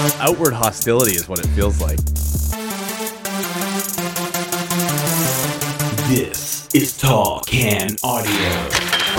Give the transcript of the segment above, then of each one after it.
Outward hostility is what it feels like. This is Tall Can Audio.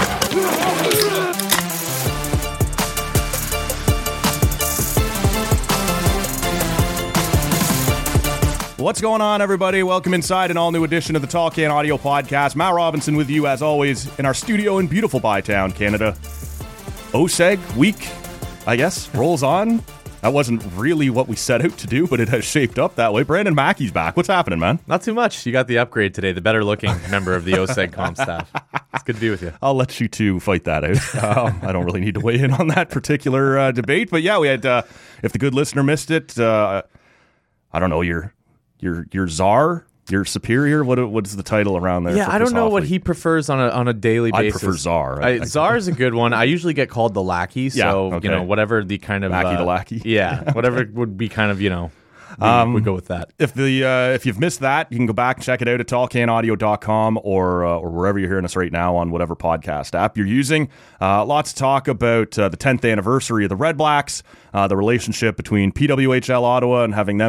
What's going on, everybody? Welcome inside an all-new edition of the Tall Can Audio Podcast. Matt Robinson with you, as always, in our studio in beautiful Bytown, Canada. OSEG week, I guess, rolls on. That wasn't really what we set out to do, but it has shaped up that way. Brandon Mackey's back. What's happening, man? Not too much. You got the upgrade today, the better-looking member of the OSEG comm staff. It's good to be with you. I'll let you two fight that out. I don't really need to weigh in on that particular debate, but yeah, we had, if the good listener missed it, I don't know, your czar, your superior. What is the title around there? Yeah, I don't know what he prefers on a daily basis. I prefer czar. Czar is a good one. I usually get called the lackey, so okay. you know, whatever the kind of Lackey the lackey. Yeah, whatever would be kind of, you know, we go with that. If you've missed that, you can go back and check it out at tallcanaudio.com or wherever you're hearing us right now on whatever podcast app you're using. Lots to talk about the 10th anniversary of the Red Blacks, the relationship between PWHL Ottawa and having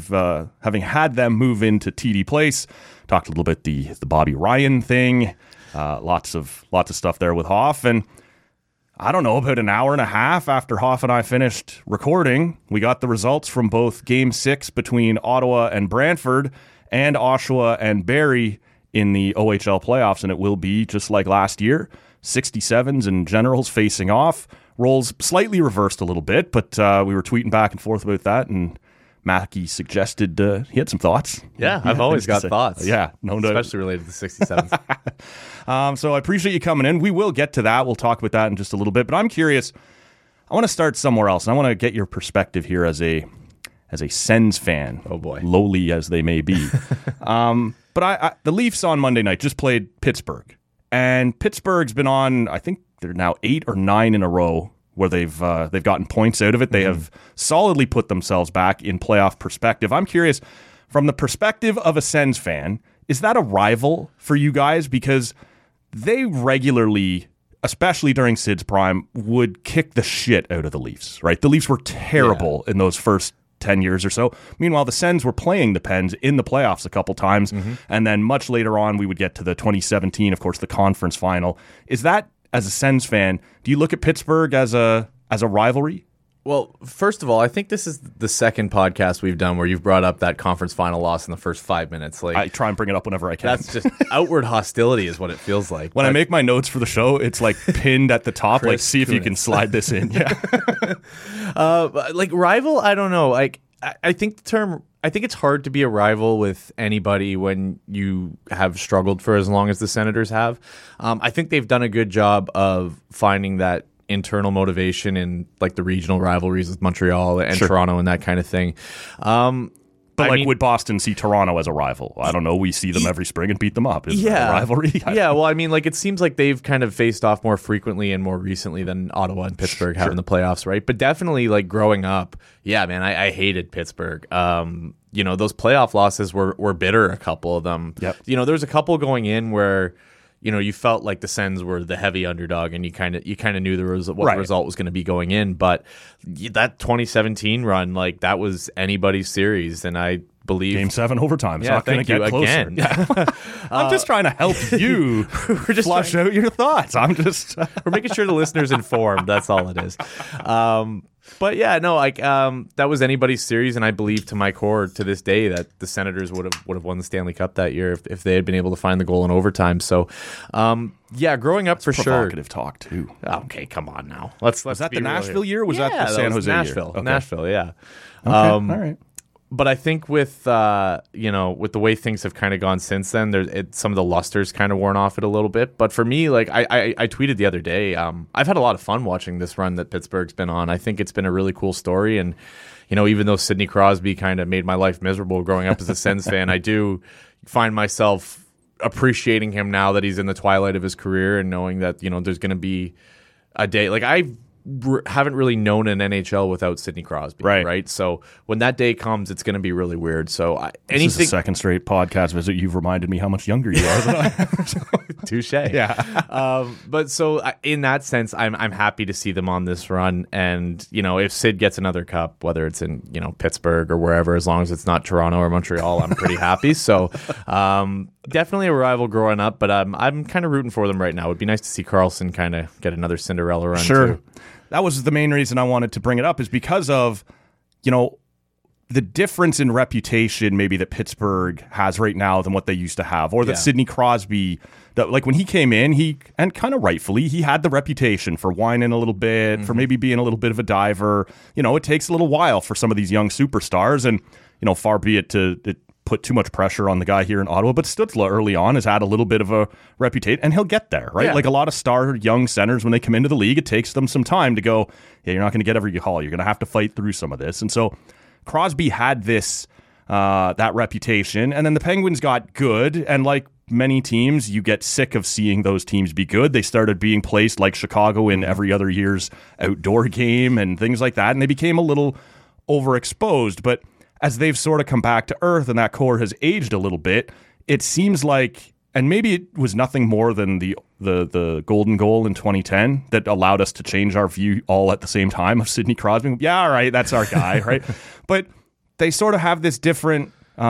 had them move into TD Place. Talked a little bit the Bobby Ryan thing. Lots of stuff there with Hoff. And I don't know, about an hour and a half after Hoff and I finished recording, we got the results from both Game 6 between Ottawa and Brantford and Oshawa and Barrie in the OHL playoffs, and it will be just like last year. 67s and Generals facing off. Roles slightly reversed a little bit, but we were tweeting back and forth about that, and Mackey suggested he had some thoughts. Yeah, I've always got thoughts. Yeah, no doubt. Especially related to the 67s. So I appreciate you coming in. We will get to that. We'll talk about that in just a little bit. But I'm curious. I want to start somewhere else. And I want to get your perspective here as a Sens fan. Oh, boy. Lowly as they may be. But the Leafs on Monday night just played Pittsburgh. And Pittsburgh's been on, I think they're now 8 or 9 in a row where they've gotten points out of it. They have solidly put themselves back in playoff perspective. I'm curious, from the perspective of a Sens fan, is that a rival for you guys? Because they regularly, especially during Sid's prime, would kick the shit out of the Leafs, right? The Leafs were terrible in those first 10 years or so. Meanwhile, the Sens were playing the Pens in the playoffs a couple times. And then much later on, we would get to the 2017, of course, the conference final. Is that, as a Sens fan, do you look at Pittsburgh as a rivalry? Well, first of all, I think this is the second podcast we've done where you've brought up that conference final loss in the first 5 minutes. Like, I try and bring it up whenever I can. That's just outward hostility is what it feels like. When I make my notes for the show, it's like pinned at the top. Like, see if you can slide this in. Yeah. Like rival, I don't know. Like, I think I think it's hard to be a rival with anybody when you have struggled for as long as the Senators have. I think they've done a good job of finding that internal motivation in like the regional rivalries with Montreal and Toronto and that kind of thing. But would Boston see Toronto as a rival? I don't know. We see them every spring and beat them up. Is that a rivalry? Yeah, well, I mean, like it seems like they've kind of faced off more frequently and more recently than Ottawa and Pittsburgh have in the playoffs, right? But definitely, like growing up, yeah, man, I hated Pittsburgh. You know, those playoff losses were bitter, a couple of them. Yep. You know, there's a couple going in where, you know, you felt like the Sens were the heavy underdog, and you kind of knew the result was going to be going in. But that 2017 run, like that was anybody's series, and I believe Game 7 overtime. It's not going to get closer. Again. Yeah. I'm just trying to help you flush out your thoughts. We're making sure the listener's informed. That's all it is. But yeah, no, like that was anybody's series, and I believe to my core to this day that the Senators would have won the Stanley Cup that year if they had been able to find the goal in overtime. So, yeah, growing up for sure. Provocative talk too. Okay, come on now. Let's was that be the real Nashville here. year? Or was that the San Jose Nashville? year? Okay. Nashville, yeah. Okay. All right. But I think with you know, with the way things have kind of gone since then, some of the luster's kind of worn off it a little bit. But for me, like I tweeted the other day, I've had a lot of fun watching this run that Pittsburgh's been on. I think it's been a really cool story, and you know, even though Sidney Crosby kind of made my life miserable growing up as a Sens fan, I do find myself appreciating him now that he's in the twilight of his career, and knowing that, you know, there's going to be a day. Like haven't really known an NHL without Sidney Crosby, right? So when that day comes, it's going to be really weird. So this is the second straight podcast visit. You've reminded me how much younger you are than I am. Touche. Yeah. But so in that sense, I'm happy to see them on this run. And, if Sid gets another cup, whether it's in, Pittsburgh or wherever, as long as it's not Toronto or Montreal, I'm pretty happy. So definitely a rival growing up, but I'm kind of rooting for them right now. It would be nice to see Carlson kind of get another Cinderella run too. That was the main reason I wanted to bring it up, is because of, the difference in reputation maybe that Pittsburgh has right now than what they used to have, or that Sidney Crosby, like when he came in, and kind of rightfully, he had the reputation for whining a little bit, for maybe being a little bit of a diver. It takes a little while for some of these young superstars, and, far be it to put too much pressure on the guy here in Ottawa, but Stützle early on has had a little bit of a reputation, and he'll get there, right? Yeah. Like a lot of star young centers, when they come into the league, it takes them some time to go, you're not going to get every call. You're going to have to fight through some of this. And so Crosby had this, that reputation, and then the Penguins got good, and like many teams, you get sick of seeing those teams be good. They started being placed like Chicago in every other year's outdoor game and things like that, and they became a little overexposed, but as they've sort of come back to earth and that core has aged a little bit, it seems like, and maybe it was nothing more than the golden goal in 2010 that allowed us to change our view all at the same time of Sidney Crosby. Yeah, all right, that's our guy, right? But they sort of have this different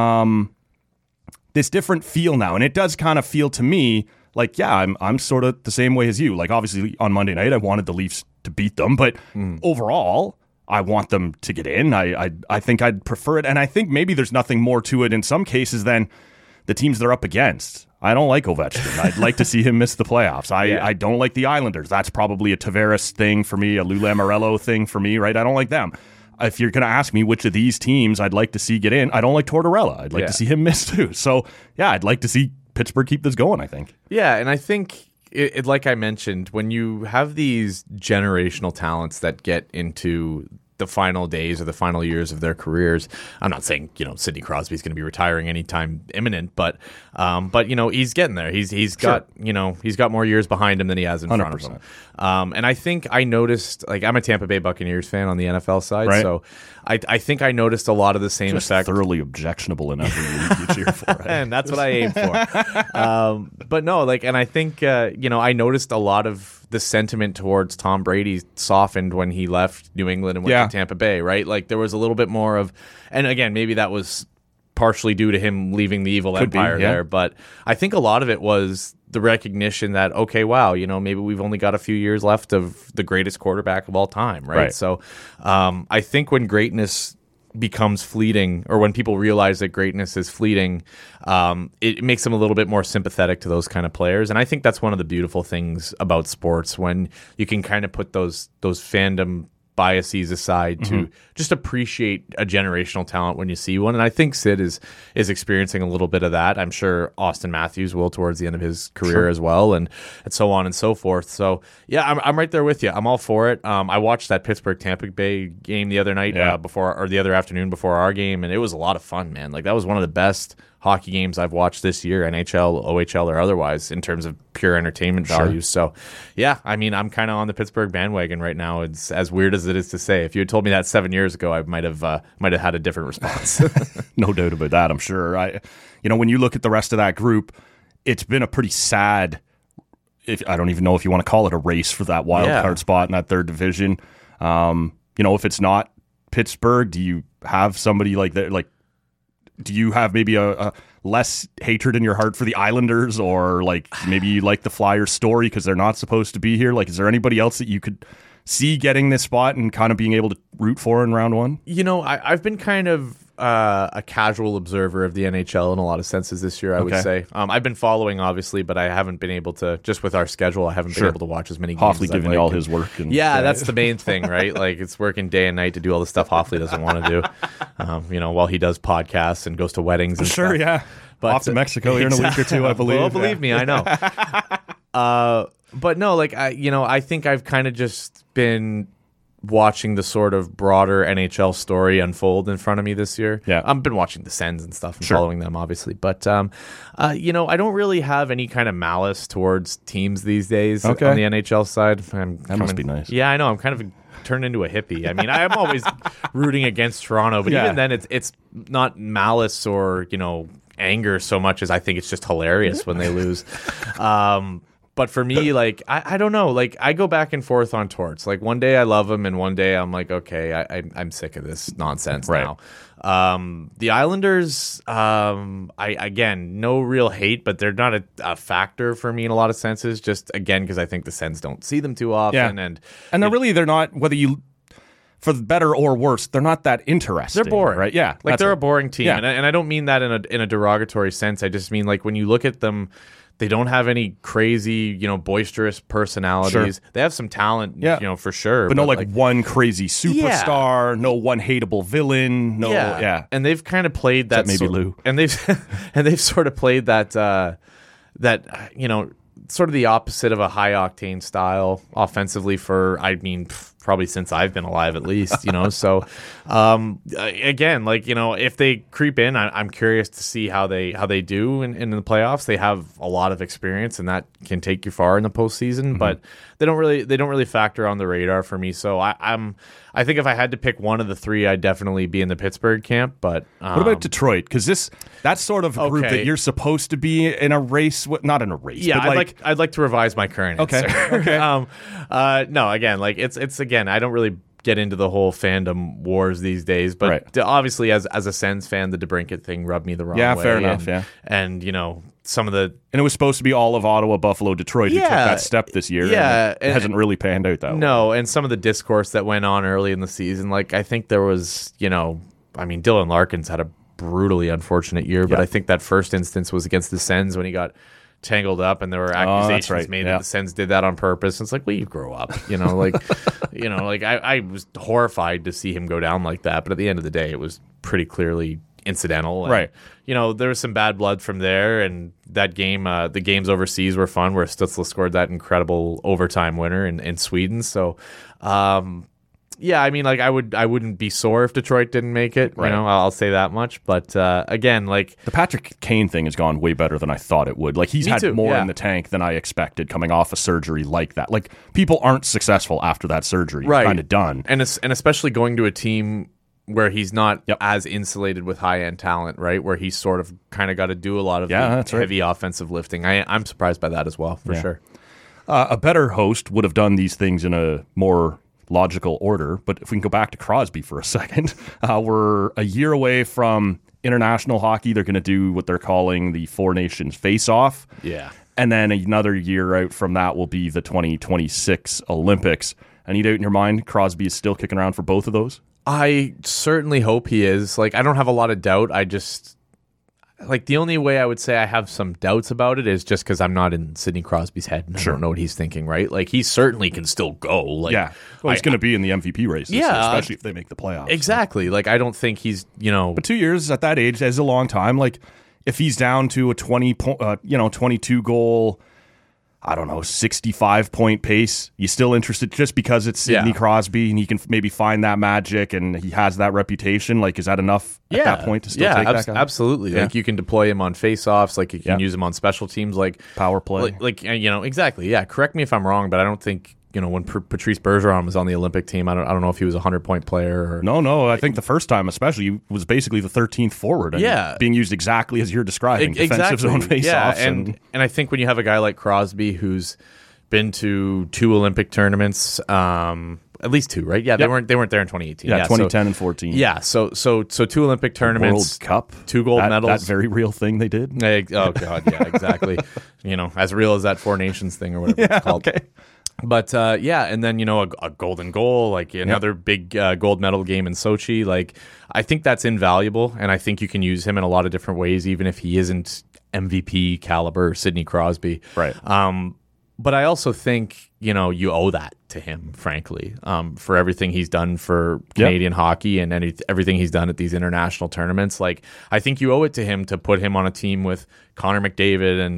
feel now, and it does kind of feel to me like, I'm sort of the same way as you. Like, obviously on Monday night, I wanted the Leafs to beat them, but overall, I want them to get in. I think I'd prefer it. And I think maybe there's nothing more to it in some cases than the teams they're up against. I don't like Ovechkin. I'd like to see him miss the playoffs. I don't like the Islanders. That's probably a Tavares thing for me, a Lou Lamoriello thing for me, right? I don't like them. If you're going to ask me which of these teams I'd like to see get in, I don't like Tortorella. I'd like to see him miss too. So, I'd like to see Pittsburgh keep this going, I think. Yeah, and I think, like I mentioned, when you have these generational talents that get into the final days or the final years of their careers, I'm not saying Sidney Crosby's going to be retiring anytime imminent, but he's getting there. He's got he's got more years behind him than he has in 100%. front of him. And I think I noticed, like, I'm a Tampa Bay Buccaneers fan on the NFL side, right. So I think I noticed a lot of the same effect. Thoroughly objectionable in every league you cheer for, right? And that's what I aim for. But no, and I think I noticed a lot of the sentiment towards Tom Brady softened when he left New England and went to Tampa Bay, right? Like, there was a little bit more of, and again, maybe that was partially due to him leaving the evil empire there, but I think a lot of it was the recognition that, okay, wow, maybe we've only got a few years left of the greatest quarterback of all time, right? So I think when greatness becomes fleeting, or when people realize that greatness is fleeting, it makes them a little bit more sympathetic to those kind of players. And I think that's one of the beautiful things about sports, when you can kind of put those fandom biases aside to just appreciate a generational talent when you see one. And I think Sid is experiencing a little bit of that. I'm sure Austin Matthews will towards the end of his career as well, and so on and so forth. So I'm right there with you. I'm all for it. I watched that Pittsburgh Tampa Bay game the other night the other afternoon before our game, and it was a lot of fun, man. Like, that was one of the best hockey games I've watched this year, NHL, OHL, or otherwise, in terms of pure entertainment value. So, I'm kind of on the Pittsburgh bandwagon right now. It's as weird as it is to say. If you had told me that 7 years ago, I might have had a different response. No doubt about that, I'm sure. When you look at the rest of that group, it's been a pretty sad, I don't even know if you want to call it a race for that wild card spot in that third division. If it's not Pittsburgh, do you have somebody like that? Like, do you have maybe a less hatred in your heart for the Islanders, or like maybe you like the Flyers story because they're not supposed to be here? Like, is there anybody else that you could see getting this spot and kind of being able to root for in round one? I've been kind of a casual observer of the NHL in a lot of senses this year, I would say. I've been following, obviously, but I haven't been able to, just with our schedule, I haven't been able to watch as many games. Hoffley giving you all his work. That's the main thing, right? Like, it's working day and night to do all the stuff Hoffley doesn't want to do, while he does podcasts and goes to weddings and stuff. But, off to Mexico here in a week or two, I believe. Well, believe me, I know. But no, I think I've kind of just been watching the sort of broader NHL story unfold in front of me this year. Yeah. I've been watching the Sens and stuff and Sure. following them, obviously. But, you know, I don't really have any kind of malice towards teams these days Okay. on the NHL side. That must be nice. Yeah, I know. I'm kind of turned into a hippie. I mean, I'm always rooting against Toronto, but Yeah. even then, it's not malice or, you know, anger so much as I think it's just hilarious when they lose. But for me, like, I don't know. Like, I go back and forth on Torts. Like, one day I love him, and one day I'm like, okay, I'm sick of this nonsense Right. now. The Islanders, again, no real hate, but they're not a factor for me in a lot of senses. Just, again, because I think the Sens don't see them too often. Yeah. And they're not, whether you, for the better or worse, they're not that interesting. they're boring, right? Yeah. Like, that's they're it. a boring team. Yeah. And I don't mean that in a derogatory sense. I just mean, like, when you look at them, they don't have any crazy, you know, boisterous personalities. Sure. They have some talent, Yeah. you know, for sure. But no, like one crazy superstar, no one hateable villain, no, yeah. And they've kind of played that. Except maybe Lou. And they've sort of played that you know, sort of the opposite of a high octane style offensively for, I mean, probably since I've been alive at least, you know. So again, like, you know, if they creep in, I'm curious to see how they do in the playoffs. They have a lot of experience, and that can take you far in the postseason. But they don't really factor on the radar for me. So I think if I had to pick one of the three, I'd definitely be in the Pittsburgh camp. But What about Detroit? Because that's sort of a group Okay. that you're supposed to be in a race with, not in a race. Yeah, but I'd like to revise my current Okay, answer. okay. No, again, like it's again, I don't really get into the whole fandom wars these days, but Right. obviously as a Sens fan, the DeBrincat thing rubbed me the wrong Yeah, way. fair enough, And, yeah. and you know, some of the and it was supposed to be all of Ottawa, Buffalo, Detroit who took Yeah. that step this year. Yeah, and it hasn't really panned out that way. no, and some of the discourse that went on early in the season, like I think there was, you know, I mean, Dylan Larkin's had a brutally unfortunate year, but Yeah. I think that first instance was against the Sens when he got tangled up and there were accusations right, made yeah. that the Sens did that on purpose. It's like, well, you grow up, you know, like, you know, like I was horrified to see him go down like that, but at the end of the day, it was pretty clearly incidental. And, Right. you know, there was some bad blood from there, and that game, the games overseas were fun where Stutzla scored that incredible overtime winner in Sweden. So, yeah, I mean, like I wouldn't be sore if Detroit didn't make it. Right. You know, I'll say that much. But again, like The Patrick Kane thing has gone way better than I thought it would. Like, he's Me had too, more yeah. in the tank than I expected coming off a surgery like that. Like, people aren't successful after that surgery. Right. Kind of done. and especially going to a team where he's not Yep. as insulated with high end talent, right? Where he's sort of kind of got to do a lot of Yeah, the that's right. heavy offensive lifting. I'm surprised by that as well, for sure. A better host would have done these things in a more logical order. But if we can go back to Crosby for a second, we're a year away from international hockey. They're going to do what they're calling the Four Nations Face-Off. Yeah. And then another year out from that will be the 2026 Olympics. Any doubt in your mind Crosby is still kicking around for both of those? I certainly hope he is. Like, I don't have a lot of doubt. I just, like, the only way I would say I have some doubts about it is just because I'm not in Sidney Crosby's head and I don't know what he's thinking, right? Like, he certainly can still go. Like, Yeah. Well, he's going to be in the MVP race this year, Yeah. especially if they make the playoffs. Exactly. Like, I don't think he's, you know, But 2 years at that age is a long time. Like, if he's down to a 22 goal, I don't know, 65 point pace, you still interested just because it's Sidney Yeah. Crosby and he can maybe find that magic and he has that reputation? Like, is that enough at that point to still take that guy? absolutely. Yeah. Like, you can deploy him on face-offs. Like, you can Yeah. use him on special teams. Like, Power play. Like you know, exactly. Yeah. Correct me if I'm wrong, but I don't think, you know, when Patrice Bergeron was on the Olympic team, I don't know if he was a 100-point player or No, I think the first time especially he was basically the 13th forward. And Yeah. being used exactly as you're describing. Defensive zone face-offs. Yeah, and I think when you have a guy like Crosby who's been to 2 Olympic tournaments, at least 2, right? Yeah, Yep. they weren't there in 2018. Yeah, so- 2010 and 14. Yeah, so 2 Olympic tournaments, World Cup. 2 gold that, medals. That very real thing they did. Oh god, yeah, exactly. You know, as real as that Four Nations thing or whatever it's called. Okay. But yeah, and then, you know, a golden goal, like another big gold medal game in Sochi. Like, I think that's invaluable, and I think you can use him in a lot of different ways, even if he isn't MVP caliber Sidney Crosby. Right. But I also think, you know, you owe that to him, frankly, for everything he's done for Canadian hockey and everything he's done at these international tournaments. Like, I think you owe it to him to put him on a team with Connor McDavid and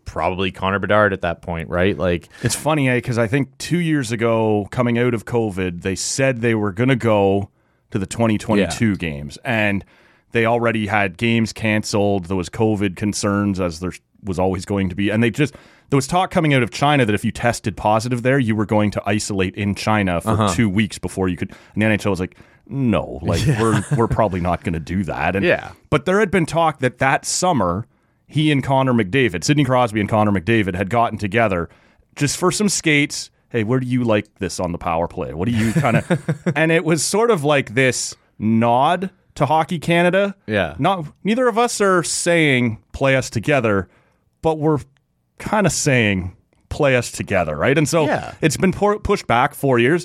probably Connor Bedard at that point, right? Like, it's funny, because I think 2 years ago, coming out of COVID, they said they were going to go to the 2022 games, and they already had games canceled. There was COVID concerns, as there was always going to be, and there was talk coming out of China that if you tested positive there, you were going to isolate in China for 2 weeks before you could. And the NHL was like, no, like we're probably not going to do that. And, but there had been talk that summer, he and Connor McDavid, Sidney Crosby and Connor McDavid, had gotten together just for some skates. Hey, where do you like this on the power play? What do you kind of... And it was sort of like this nod to Hockey Canada. Yeah. Neither of us are saying play us together, but we're kind of saying play us together, right? And so it's been pushed back 4 years.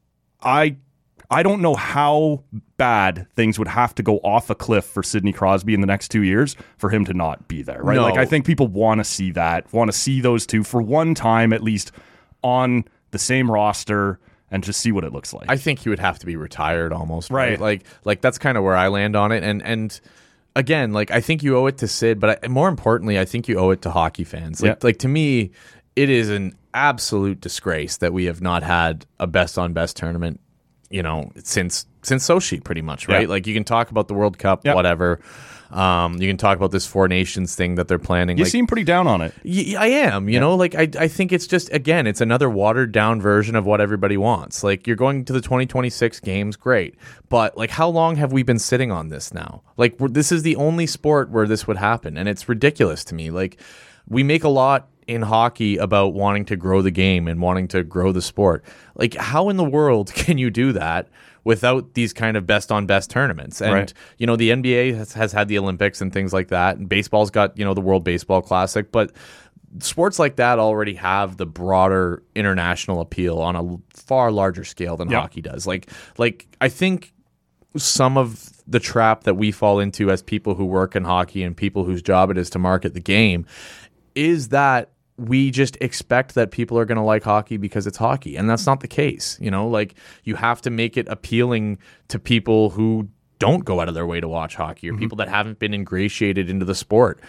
I don't know how bad things would have to go off a cliff for Sidney Crosby in the next 2 years for him to not be there, right? No. Like, I think people want to see that, want to see those two for one time at least on the same roster and just see what it looks like. I think he would have to be retired almost, right? Like that's kind of where I land on it. And again, like, I think you owe it to Sid, but more importantly, I think you owe it to hockey fans. Like to me, it is an absolute disgrace that we have not had a best on best tournament, since Sochi, pretty much, right? Like, you can talk about the World Cup, whatever. You can talk about this Four Nations thing that they're planning. You seem pretty down on it. I am, you know, like I think it's just, again, it's another watered down version of what everybody wants. Like, you're going to the 2026 games, great. But like, how long have we been sitting on this now? Like, this is the only sport where this would happen. And it's ridiculous to me. Like, we make a lot in hockey about wanting to grow the game and wanting to grow the sport. Like, how in the world can you do that without these kind of best on best tournaments? And, you know, the NBA has had the Olympics and things like that. And baseball's got, you know, the World Baseball Classic. But sports like that already have the broader international appeal on a far larger scale than hockey does. Like I think some of the trap that we fall into as people who work in hockey and people whose job it is to market the game is that we just expect that people are going to like hockey because it's hockey. And that's not the case. You know, like, you have to make it appealing to people who don't go out of their way to watch hockey, or people that haven't been ingratiated into the sport.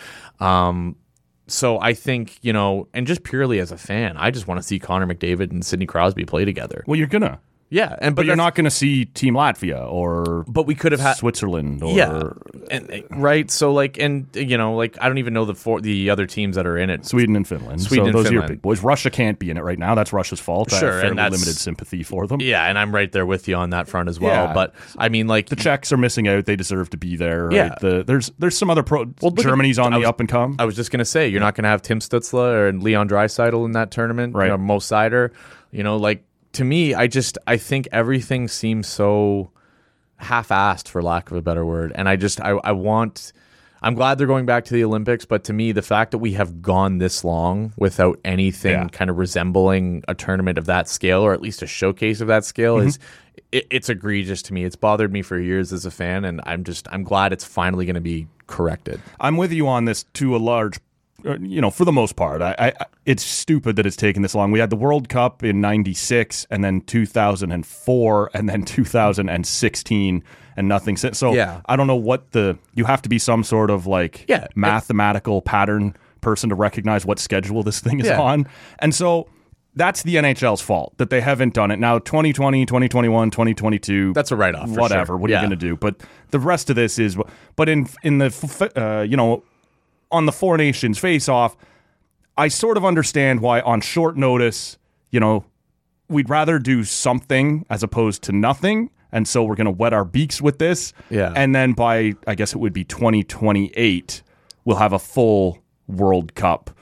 So I think, you know, and just purely as a fan, I just want to see Connor McDavid and Sidney Crosby play together. Well, you're going to. Yeah, but you're not going to see Team Latvia or we could have had Switzerland or right. So like, and you know, like, I don't even know the other teams that are in it. Sweden and Finland. Those are your big boys. Russia can't be in it right now. That's Russia's fault. Sure, I have fairly and that's limited sympathy for them. Yeah, and I'm right there with you on that front as well. Yeah. But I mean, like, the Czechs are missing out. They deserve to be there. Right? Yeah. There's some other Germany's on the up and come. I was just gonna say, you're not gonna have Tim Stützle or Leon Draisaitl in that tournament, right? Or Mo Seider. You know, like, to me, I think everything seems so half-assed, for lack of a better word. And I'm glad they're going back to the Olympics, but to me, the fact that we have gone this long without anything kind of resembling a tournament of that scale, or at least a showcase of that scale, it's egregious to me. It's bothered me for years as a fan, and I'm glad it's finally going to be corrected. I'm with you on this to a large, you know, for the most part. It's stupid that it's taken this long. We had the World Cup in 96 and then 2004 and then 2016 and nothing since. So I don't know what you have to be some sort of like mathematical pattern person to recognize what schedule this thing is on. And so that's the NHL's fault that they haven't done it. Now, 2020, 2021, 2022. That's a write-off. Whatever. Sure. What are you going to do? But the rest of this is, but in the, you know, on the Four Nations face-off, I sort of understand why on short notice, you know, we'd rather do something as opposed to nothing. And so we're going to wet our beaks with this. Yeah. And then by, I guess it would be 2028, we'll have a full World Cup.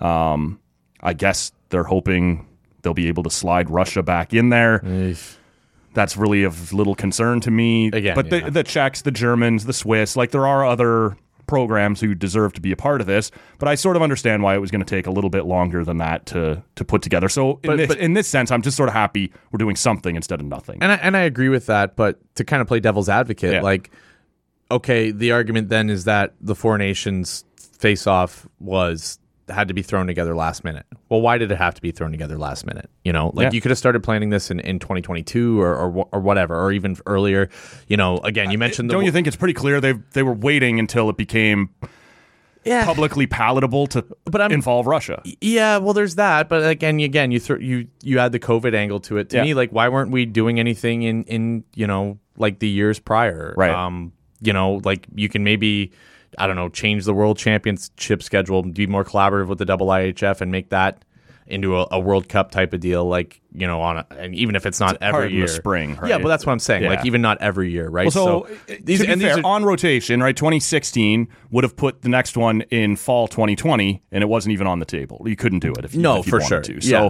I guess they're hoping they'll be able to slide Russia back in there. That's really of little concern to me. Again, but the Czechs, the Germans, the Swiss, like, there are other programs who deserve to be a part of this, but I sort of understand why it was going to take a little bit longer than that to put together. So in this sense, I'm just sort of happy we're doing something instead of nothing. And I agree with that, but to kind of play devil's advocate, like, okay, the argument then is that the Four Nations face-off had to be thrown together last minute. Well, why did it have to be thrown together last minute? You know, like, you could have started planning this in 2022 or whatever, or even earlier. You know, again, you mentioned don't you think it's pretty clear they were waiting until it became publicly palatable to involve Russia. Yeah, well, there's that, but again, you add the COVID angle to it. To me, like, why weren't we doing anything in like the years prior? Right. Like you can maybe, I don't know, change the world championship schedule, be more collaborative with the IIHF, and make that into a World Cup type of deal, like, and even if it's not every year, in the spring, right? Yeah, but that's what I'm saying. Yeah. Like, even not every year, right? Well, these are on rotation, right? 2016 would have put the next one in fall 2020, and it wasn't even on the table. You couldn't do it if you for wanted sure. to. So.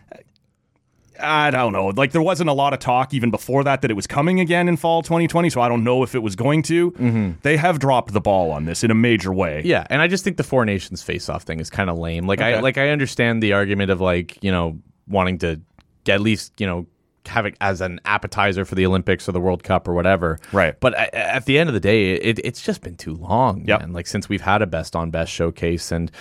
I don't know. Like, there wasn't a lot of talk even before that it was coming again in fall 2020, so I don't know if it was going to. Mm-hmm. They have dropped the ball on this in a major way. Yeah, and I just think the Four Nations face-off thing is kind of lame. Like, I understand the argument of, like, wanting to at least, have it as an appetizer for the Olympics or the World Cup or whatever. Right. But at the end of the day, it's just been too long. Yep. Man. Like, since we've had a best-on-best showcase. And,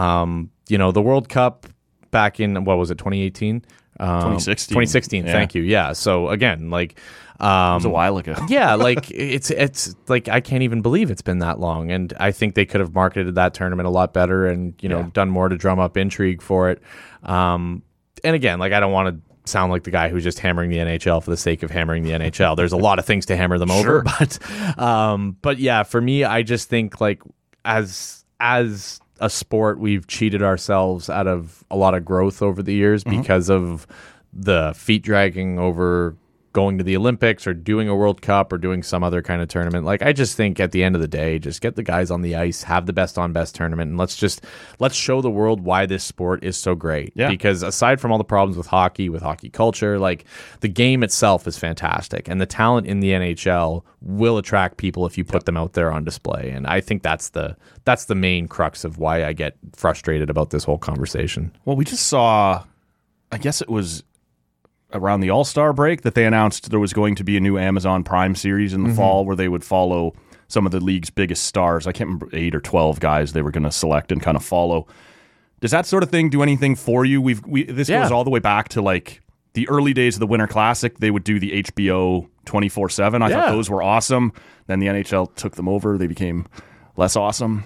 the World Cup back in, what was it, 2018? 2016. 2016, yeah. Thank you. Yeah. So again, like, it was a while ago. Yeah, like it's like I can't even believe it's been that long, and I think they could have marketed that tournament a lot better, and done more to drum up intrigue for it. And again, like, I don't want to sound like the guy who's just hammering the NHL for the sake of hammering the NHL. There's a lot of things to hammer them over, but yeah, for me, I just think, like, as a sport, we've cheated ourselves out of a lot of growth over the years because of the feet dragging over going to the Olympics or doing a World Cup or doing some other kind of tournament. Like, I just think at the end of the day, just get the guys on the ice, have the best on best tournament, and let's show the world why this sport is so great. Yeah. Because aside from all the problems with hockey culture, like, the game itself is fantastic, and the talent in the NHL will attract people if you put them out there on display. And I think that's the main crux of why I get frustrated about this whole conversation. Well, we just saw, I guess it was around the All-Star break, that they announced there was going to be a new Amazon Prime series in the fall where they would follow some of the league's biggest stars. I can't remember, 8 or 12 guys they were going to select and kind of follow. Does that sort of thing do anything for you? This goes all the way back to, like, the early days of the Winter Classic. They would do the HBO 24/7. I thought those were awesome. Then the NHL took them over. They became less awesome.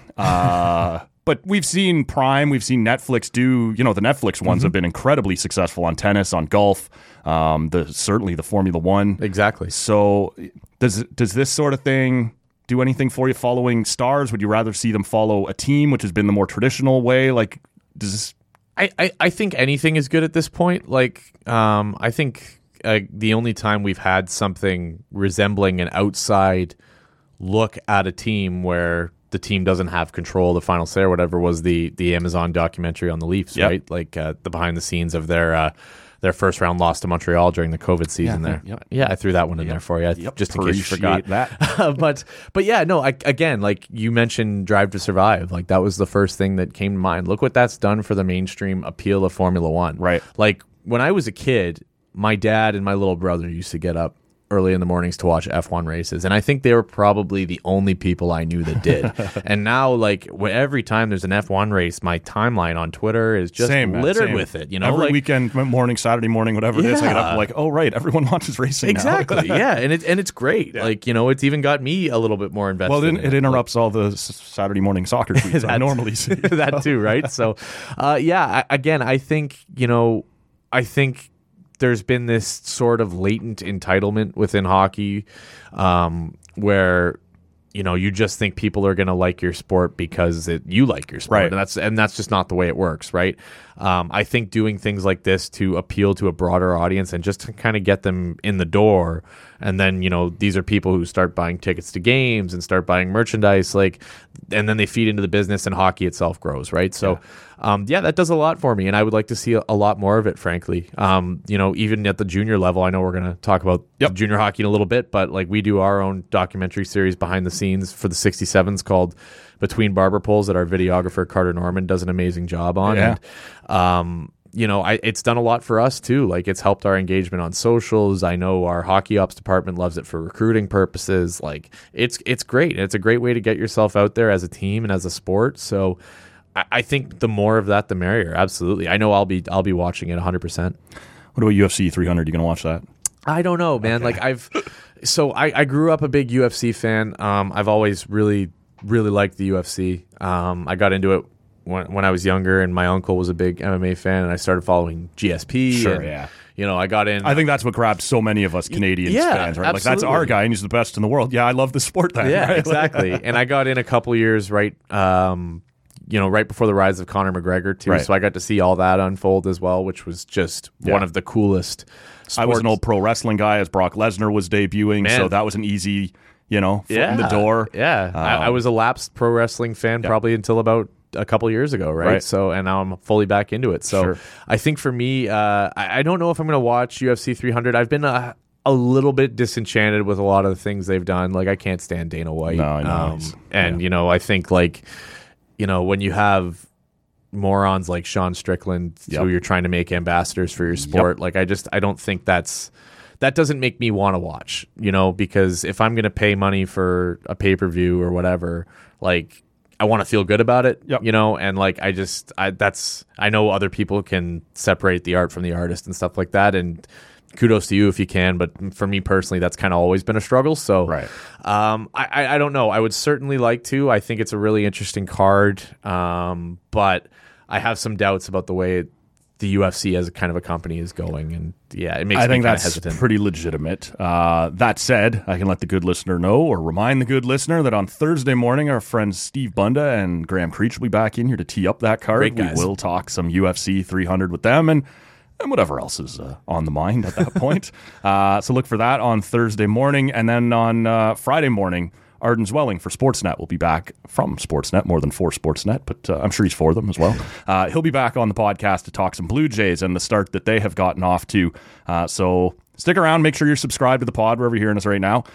But we've seen Prime, we've seen Netflix do, the Netflix ones have been incredibly successful on tennis, on golf, certainly the Formula One. Exactly. So does this sort of thing do anything for you following stars? Would you rather see them follow a team, which has been the more traditional way? Like, does this... I think anything is good at this point. Like, I think the only time we've had something resembling an outside look at a team where the team doesn't have control of the final say or whatever was the Amazon documentary on the Leafs, right? Like, the behind the scenes of their first round loss to Montreal during the COVID season there. Yeah, I threw that one in there for you, just in case you forgot that. but yeah, no, again, like you mentioned Drive to Survive, like that was the first thing that came to mind. Look what that's done for the mainstream appeal of Formula One. Right. Like, when I was a kid, my dad and my little brother used to get up early in the mornings to watch F1 races, and I think they were probably the only people I knew that did. And now, like, every time there's an F1 race, my timeline on Twitter is just littered with it. Every like, weekend morning, Saturday morning, whatever it is, I get up like, oh right, everyone watches racing. Exactly. Now. Yeah, and it's great. Yeah. Like, it's even got me a little bit more invested. Well, it interrupts all the Saturday morning soccer tweets I normally see. That too, right? So, again, I think there's been this sort of latent entitlement within hockey, where you just think people are going to like your sport because you like your sport, right. and that's just not the way it works, right? I think doing things like this to appeal to a broader audience and just to kind of get them in the door, and then these are people who start buying tickets to games and start buying merchandise, like, and then they feed into the business and hockey itself grows, right? So, that does a lot for me, and I would like to see a lot more of it, frankly. Even at the junior level, I know we're going to talk about junior hockey in a little bit, but like we do our own documentary series behind the scenes for the 67s called Between Barber Poles that our videographer Carter Norman does an amazing job on. Yeah. And, it's done a lot for us too. Like, it's helped our engagement on socials. I know our hockey ops department loves it for recruiting purposes. Like, it's great. It's a great way to get yourself out there as a team and as a sport. So I think the more of that, the merrier. Absolutely. I know I'll be watching it 100%. What about UFC 300? You going to watch that? I don't know, man. Okay. Like, I grew up a big UFC fan. I've always really really liked the UFC. I got into it when I was younger, and my uncle was a big MMA fan, and I started following GSP. Sure, and, yeah. I got in. I think that's what grabbed so many of us Canadians fans, right? Like, that's our guy, and he's the best in the world. Yeah, I love the sport then. Yeah, right? exactly. And I got in a couple years right before the rise of Conor McGregor too. Right. So I got to see all that unfold as well, which was just one of the coolest sports. I was an old pro wrestling guy as Brock Lesnar was debuting, so that was an easy, foot in the door. Yeah, I was a lapsed pro wrestling fan probably until about a couple years ago, right? So, and now I'm fully back into it. So I think for me, I don't know if I'm going to watch UFC 300. I've been a little bit disenchanted with a lot of the things they've done. Like, I can't stand Dana White. No, I know. I think when you have morons like Sean Strickland who you're trying to make ambassadors for your sport, I don't think that doesn't make me want to watch, because if I'm going to pay money for a pay-per-view or whatever, I want to feel good about it, and I know other people can separate the art from the artist and stuff like that, and kudos to you if you can, but for me personally, that's kind of always been a struggle. So, I don't know. I would certainly like to. I think it's a really interesting card, but I have some doubts about the way the UFC as a kind of a company is going, and it makes me kind of hesitant. Pretty legitimate. That said, I can let the good listener know, or remind the good listener, that on Thursday morning, our friends Steve Bunda and Graham Creech will be back in here to tee up that card. Great guys. We will talk some UFC 300 with them, and whatever else is on the mind at that point. So look for that on Thursday morning, and then on Friday morning, Arden Zwelling for Sportsnet will be back from Sportsnet, more than for Sportsnet, but I'm sure he's for them as well. He'll be back on the podcast to talk some Blue Jays and the start that they have gotten off to. So stick around. Make sure you're subscribed to the pod wherever you're hearing us right now.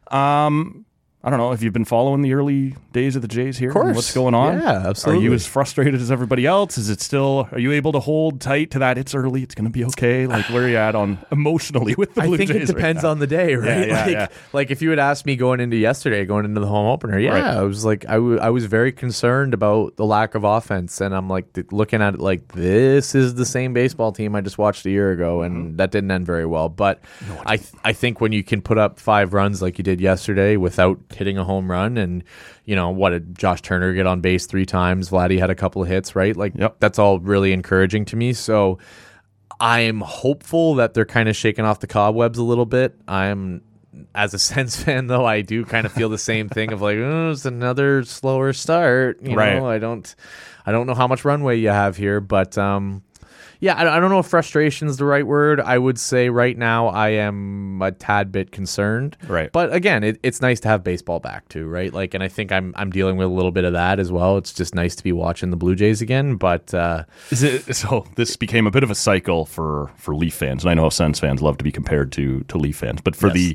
I don't know if you've been following the early days of the Jays here. Of course. And what's going on? Yeah, absolutely. Are you as frustrated as everybody else? Are you able to hold tight to that? It's early. It's going to be okay. Where are you at on emotionally with the Blue Jays? I think it depends on the day, right? Like if you had asked me going into the home opener, I was I was very concerned about the lack of offense, and I'm looking at it this is the same baseball team I just watched a year ago, and that didn't end very well. But I think when you can put up 5 runs like you did yesterday without hitting a home run, and what did Josh Turner get on base 3 times? Vladdy had a couple of hits, right? That's all really encouraging to me. So I am hopeful that they're kind of shaking off the cobwebs a little bit. As a Sens fan, though, I do kind of feel the same thing of it's another slower start. You know, I don't know how much runway you have here, but I don't know if frustration is the right word. I would say right now I am a tad bit concerned. Right. But again, it's nice to have baseball back too, right? And I think I'm dealing with a little bit of that as well. It's just nice to be watching the Blue Jays again. But so this became a bit of a cycle for Leaf fans, and I know Sens fans love to be compared to Leaf fans, but for the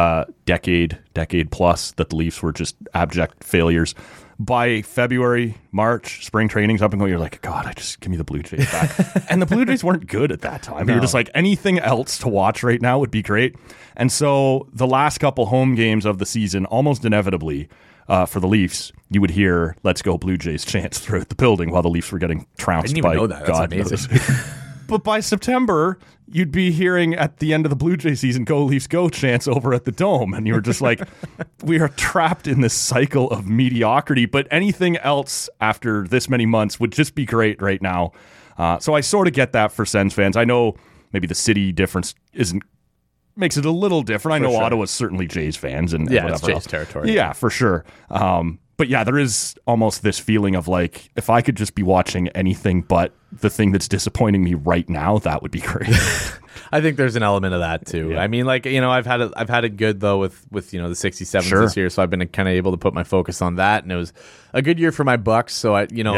decade plus that the Leafs were just abject failures. By February, March, spring training's up and going, you're like, God, give me the Blue Jays back. And the Blue Jays weren't good at that time. No. You're just anything else to watch right now would be great. And so the last couple home games of the season, almost inevitably, for the Leafs, you would hear "Let's go Blue Jays" chants throughout the building while the Leafs were getting trounced. I didn't even know that. That's amazing. But by September, you'd be hearing at the end of the Blue Jay season, "Go Leafs Go" chants over at the Dome. And you were just we are trapped in this cycle of mediocrity. But anything else after this many months would just be great right now. So I sort of get that for Sens fans. I know maybe the city difference makes it a little different. I know Ottawa's certainly Jays fans and whatever it's Jays else. territory. Yeah, for sure. But there is almost this feeling of if I could just be watching anything but the thing that's disappointing me right now, that would be great. I think there's an element of that too. Yeah. I mean, I've had it good though with the 67s this year, so I've been kind of able to put my focus on that, and it was a good year for my Bucks. So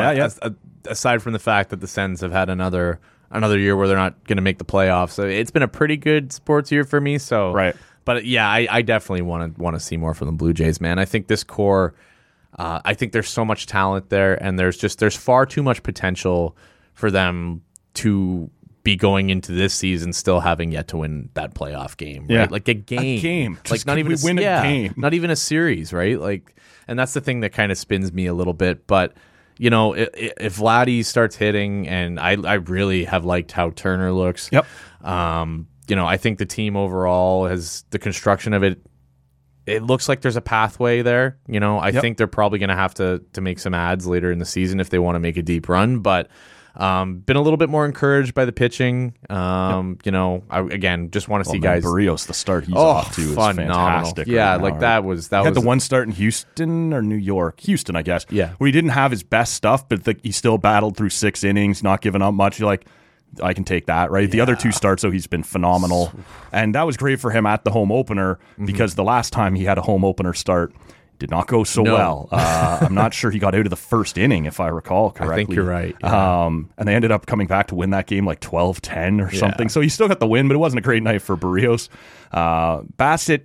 aside from the fact that the Sens have had another year where they're not going to make the playoffs, so it's been a pretty good sports year for me. So but I definitely want to see more from the Blue Jays, man. I think this core. I think there's so much talent there, and there's far too much potential for them to be going into this season still having yet to win that playoff game, right? Yeah. A game. Just not even a game. Not even a series, right? And that's the thing that kind of spins me a little bit. But if Vladdy starts hitting, and I really have liked how Turner looks. Yep. I think the team overall the construction of it it looks like there's a pathway there. I think they're probably going to have to make some adds later in the season if they want to make a deep run. But been a little bit more encouraged by the pitching. I again just want to see guys. Barrios, the start he's off to is phenomenal. fantastic. Yeah, right now, that right? was He had the one start in Houston or New York, Houston, I guess. Yeah, where he didn't have his best stuff, but he still battled through 6 innings, not giving up much. You're like, I can take that, right? The other 2 starts, though, he's been phenomenal. And that was great for him at the home opener because the last time he had a home opener start did not go so well. I'm not sure he got out of the first inning, if I recall correctly. I think you're right. Yeah. And they ended up coming back to win that game like 12-10 or something. So he still got the win, but it wasn't a great night for Barrios. Bassett,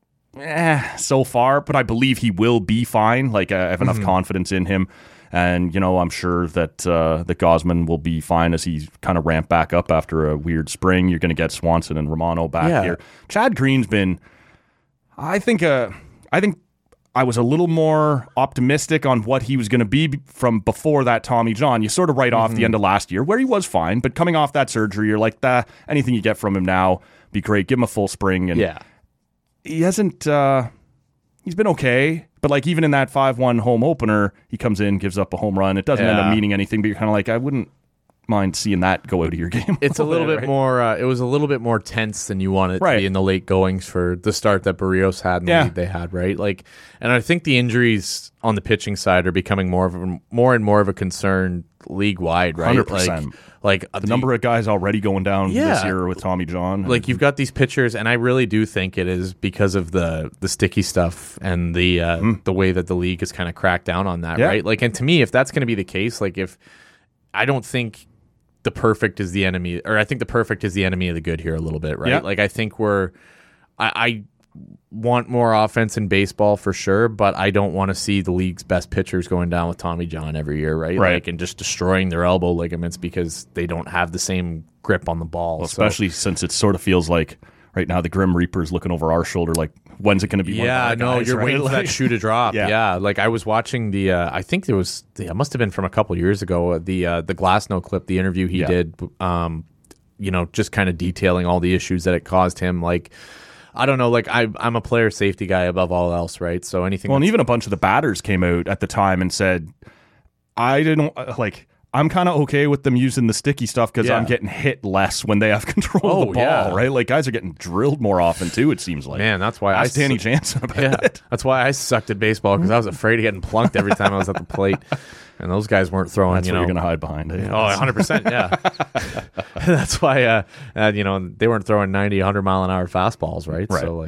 so far, but I believe he will be fine. Like, I have enough confidence in him. And, I'm sure that that Gausman will be fine as he's kind of ramped back up after a weird spring. You're going to get Swanson and Romano back here. Chad Green's been, I think I was a little more optimistic on what he was going to be from before that Tommy John. You sort of write off the end of last year where he was fine, but coming off that surgery, you're like, anything you get from him now, be great. Give him a full spring. And he hasn't, he's been okay. But like even in that 5-1 home opener, he comes in, gives up a home run. It doesn't end up meaning anything, but you're kind of like, I wouldn't mind seeing that go out of your game. It's a little bit more. It was a little bit more tense than you want it to be in the late goings for the start that Barrios had and the lead they had, right? Like, and I think the injuries on the pitching side are becoming more and more of a concern league wide, right? 100%. Like the number of guys already going down this year with Tommy John. Like you've got these pitchers, and I really do think it is because of the sticky stuff and the way that the league has kind of cracked down on that, right? Like, and to me, if that's going to be the case, like if I don't think the perfect is the enemy, or I think the perfect is the enemy of the good here a little bit, right? Like I think I want more offense in baseball for sure, but I don't want to see the league's best pitchers going down with Tommy John every year, right? Like, and just destroying their elbow ligaments because they don't have the same grip on the ball. Well, especially since it sort of feels like right now the Grim Reaper is looking over our shoulder like, when's it going to be? You're waiting for that shoe to drop. Like I was watching the I think it must have been from a couple years ago, the Glasnow clip, the interview he did, just kind of detailing all the issues that it caused him. Like, I don't know, like I'm a player safety guy above all else, right? So anything. Well, and even a bunch of the batters came out at the time and said, I'm kind of okay with them using the sticky stuff because I'm getting hit less when they have control of the ball, right? Like guys are getting drilled more often too, it seems like. Man, that's why Ask Danny Jansen about it. That's why I sucked at baseball, because I was afraid of getting plunked every time I was at the plate. And those guys weren't throwing, That's what you're going to hide behind. 100%, yeah. That's why, they weren't throwing 90, 100 mile an hour fastballs, right? So,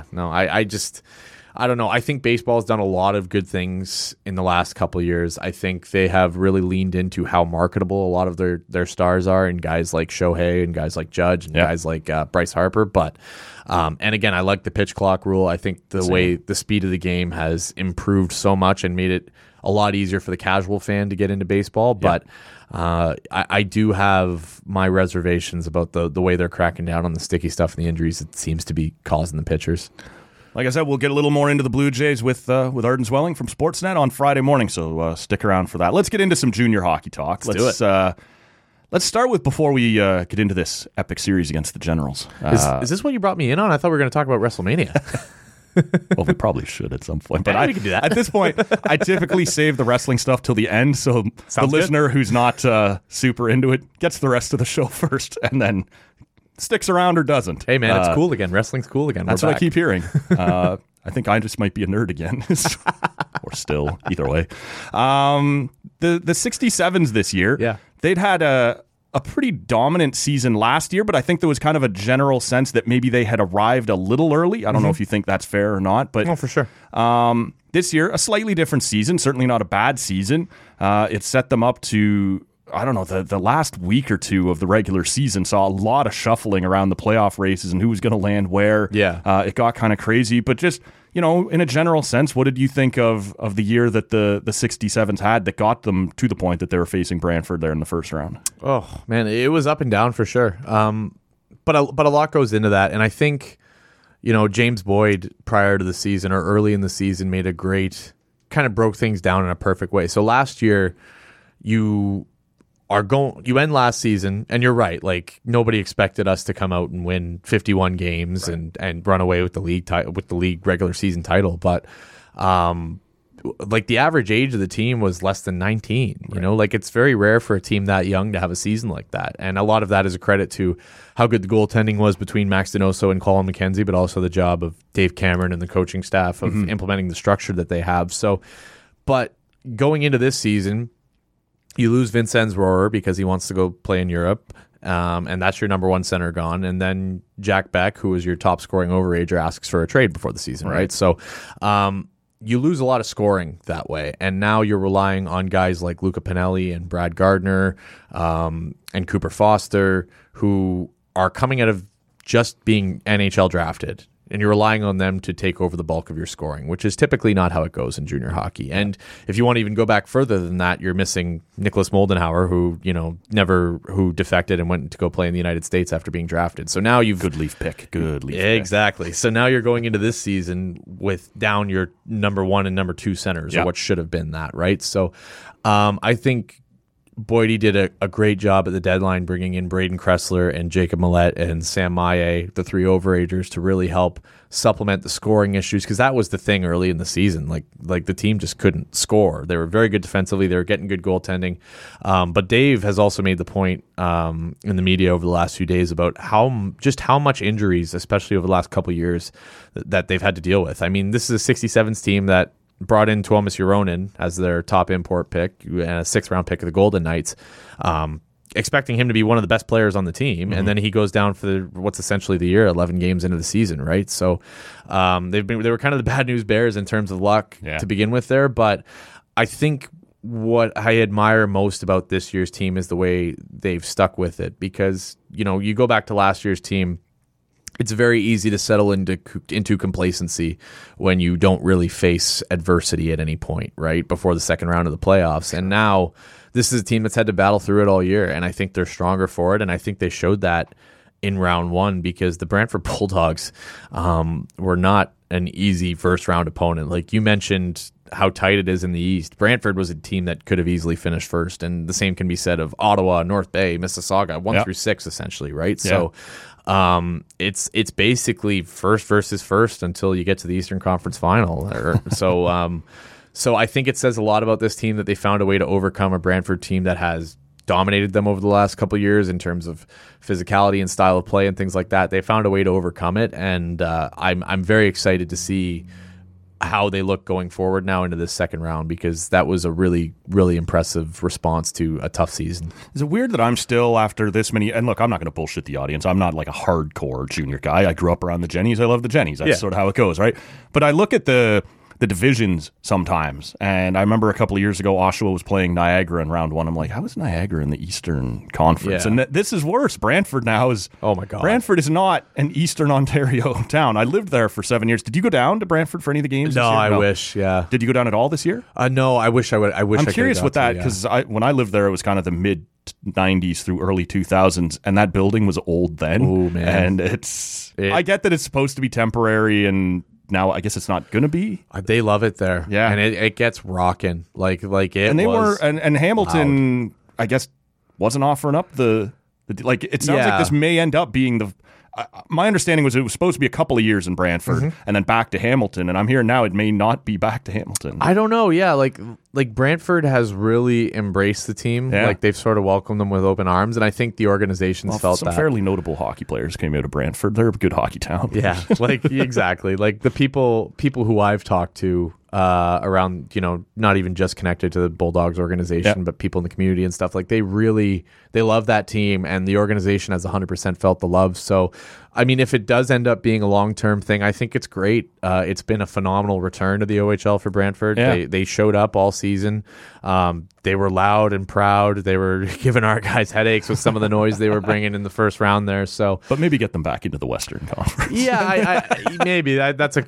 I don't know. I think baseball has done a lot of good things in the last couple of years. I think they have really leaned into how marketable a lot of their stars are, and guys like Shohei and guys like Judge and guys like Bryce Harper. But, and again, I like the pitch clock rule. I think the way the speed of the game has improved so much and made it a lot easier for the casual fan to get into baseball. But I do have my reservations about the way they're cracking down on the sticky stuff and the injuries it seems to be causing the pitchers. Like I said, we'll get a little more into the Blue Jays with Arden Zwelling from Sportsnet on Friday morning, so stick around for that. Let's get into some junior hockey talk. Let's do it. Let's start with, before we get into this epic series against the Generals. Is this what you brought me in on? I thought we were going to talk about WrestleMania. Well, we probably should at some point. But we can do that. At this point, I typically save the wrestling stuff till the end, so the listener who's not super into it gets the rest of the show first, and then sticks around or doesn't. Hey, man, it's cool again. Wrestling's cool again. That's what I keep hearing. I think I just might be a nerd again. Or still, either way. The 67s this year, they'd had a pretty dominant season last year, but I think there was kind of a general sense that maybe they had arrived a little early. I don't know if you think that's fair or not, but for sure. This year, a slightly different season, certainly not a bad season. It set them up to, I don't know, the last week or two of the regular season saw a lot of shuffling around the playoff races and who was going to land where. It got kind of crazy, but just, in a general sense, what did you think of the year that the 67s had that got them to the point that they were facing Brantford there in the first round? Oh, man, it was up and down for sure. But a lot goes into that. And I think, James Boyd prior to the season or early in the season made a great, kind of broke things down in a perfect way. So last year, you you end last season, and you're right, like nobody expected us to come out and win 51 games and run away with the league regular season title, but like the average age of the team was less than 19. You know, like it's very rare for a team that young to have a season like that, and a lot of that is a credit to how good the goaltending was between Max Donoso and Colin McKenzie, but also the job of Dave Cameron and the coaching staff of implementing the structure that they have. So, but going into this season, you lose Vincenz Rohrer because he wants to go play in Europe, and that's your number one center gone. And then Jack Beck, who is your top scoring overager, asks for a trade before the season, right? So you lose a lot of scoring that way. And now you're relying on guys like Luca Pinelli and Brad Gardner and Cooper Foster, who are coming out of just being NHL drafted. And you're relying on them to take over the bulk of your scoring, which is typically not how it goes in junior hockey. And if you want to even go back further than that, you're missing Nicholas Moldenhauer, who defected and went to go play in the United States after being drafted. So now you've Good Leaf pick. Exactly. So now you're going into this season with down your number one and number two centers, or what should have been that, right? So I think Boydie did a great job at the deadline bringing in Braden Kressler and Jacob Millette and Sam Maillet, the three overagers, to really help supplement the scoring issues, because that was the thing early in the season. Like the team just couldn't score. They were very good defensively. They were getting good goaltending. But Dave has also made the point in the media over the last few days about how much injuries, especially over the last couple of years, that they've had to deal with. I mean, this is a 67s team that brought in Tuomas Joronen as their top import pick and a 6th round pick of the Golden Knights, expecting him to be one of the best players on the team. And then he goes down for what's essentially the year, 11 games into the season, right? So they were kind of the bad news bears in terms of luck to begin with there. But I think what I admire most about this year's team is the way they've stuck with it, because, you go back to last year's team, it's very easy to settle into complacency when you don't really face adversity at any point, right, before the second round of the playoffs. And now this is a team that's had to battle through it all year, and I think they're stronger for it, and I think they showed that in round one, because the Brantford Bulldogs were not an easy first-round opponent. Like you mentioned how tight it is in the East. Brantford was a team that could have easily finished first, and the same can be said of Ottawa, North Bay, Mississauga, 1 through 6 essentially, right? So it's basically first versus first until you get to the Eastern Conference Final. So I think it says a lot about this team that they found a way to overcome a Brantford team that has dominated them over the last couple of years in terms of physicality and style of play and things like that. They found a way to overcome it, and I'm very excited to see how they look going forward now into this second round, because that was a really, really impressive response to a tough season. Is it weird that I'm still, after this many, and look, I'm not going to bullshit the audience. I'm not like a hardcore junior guy. I grew up around the Jennies. I love the Jennies. That's sort of how it goes, right? But I look at the divisions sometimes, and I remember a couple of years ago, Oshawa was playing Niagara in round one. I'm like, how is Niagara in the Eastern Conference? And this is worse. Brantford now is, oh my God. Brantford is not an Eastern Ontario town. I lived there for 7 years. Did you go down to Brantford for any of the games? No, this year? I wish. Yeah. Did you go down at all this year? No, I wish I would. I'm curious with that, because when I lived there, it was kind of the mid 90s through early 2000s, and that building was old then. Oh man. And I get that it's supposed to be temporary, and now I guess it's not going to be. They love it there. Yeah. And it gets rocking. Like it and they was were, and Hamilton, loud. I guess, wasn't offering up the like, it sounds like this may end up being the, my understanding was it was supposed to be a couple of years in Brantford and then back to Hamilton, and I'm hearing now it may not be back to Hamilton. I don't know. Yeah, like Brantford has really embraced the team. Yeah. Like they've sort of welcomed them with open arms, and I think the organization's felt some that. fairly notable hockey players came out of Brantford. They're a good hockey town. Yeah, like exactly. Like the people who I've talked to around, not even just connected to the Bulldogs organization, but people in the community and stuff, like they love that team, and the organization has 100% felt the love. So, I mean, if it does end up being a long-term thing, I think it's great. It's been a phenomenal return to the OHL for Brantford. Yeah. They showed up all season. They were loud and proud. They were giving our guys headaches with some of the noise they were bringing in the first round there. So, but maybe get them back into the Western Conference. Yeah, maybe that's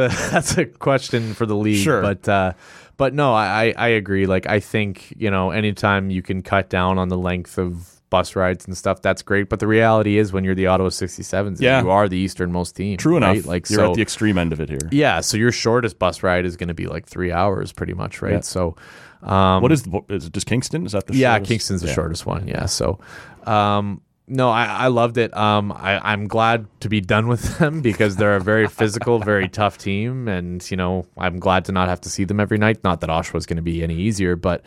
a question for the league. Sure. But no, I agree. Like I think anytime you can cut down on the length of bus rides and stuff, that's great. But the reality is when you're the Ottawa 67s, you are the easternmost team. True enough. Right? Like, you're at the extreme end of it here. Yeah, so your shortest bus ride is going to be like 3 hours pretty much, right? Yeah. So what is it just Kingston? Is that the shortest? Kingston's the shortest one. Yeah. So no, I loved it. I'm glad to be done with them because they're a very physical, very tough team. And, I'm glad to not have to see them every night. Not that Oshawa's going to be any easier, but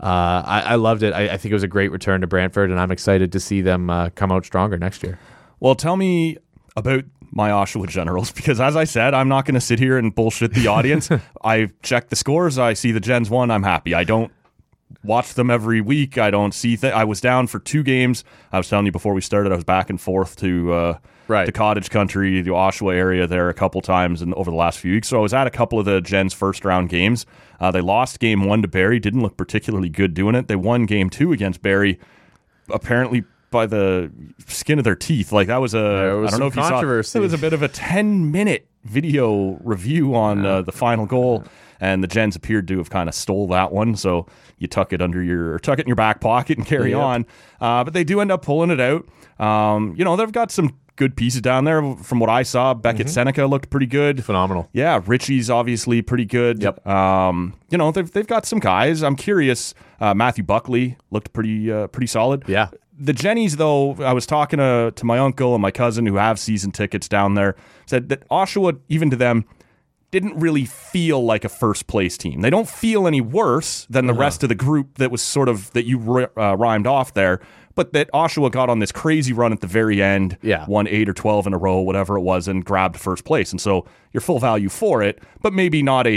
I loved it. I think it was a great return to Brantford, and I'm excited to see them come out stronger next year. Well, tell me about my Oshawa Generals, because as I said, I'm not going to sit here and bullshit the audience. I check the scores. I see the Gens won. I'm happy. I don't watch them every week. I don't see I was down for 2 games. I was telling you before we started, I was back and forth to Cottage Country, the Oshawa area there a couple times over the last few weeks. So I was at a couple of the Gens first round games. They lost game 1 to Barrie. Didn't look particularly good doing it. They won game 2 against Barrie, apparently by the skin of their teeth. Like that was I don't know if you saw it. It was a bit of a 10-minute video review on the final goal. And the Gens appeared to have kind of stole that one, so you tuck it in your back pocket and carry on. But they do end up pulling it out. They've got some good pieces down there. From what I saw, Beckett Seneca looked pretty good, phenomenal. Yeah, Richie's obviously pretty good. Yep. They've got some guys. I'm curious. Matthew Buckley looked pretty solid. Yeah. The Jennies, though, I was talking to my uncle and my cousin who have season tickets down there, said that Oshawa, even to them, didn't really feel like a first place team. They don't feel any worse than the rest of the group that was sort of that you rhymed off there, but that Oshawa got on this crazy run at the very end, won 8 or 12 in a row, whatever it was, and grabbed first place. And so you're full value for it, but maybe not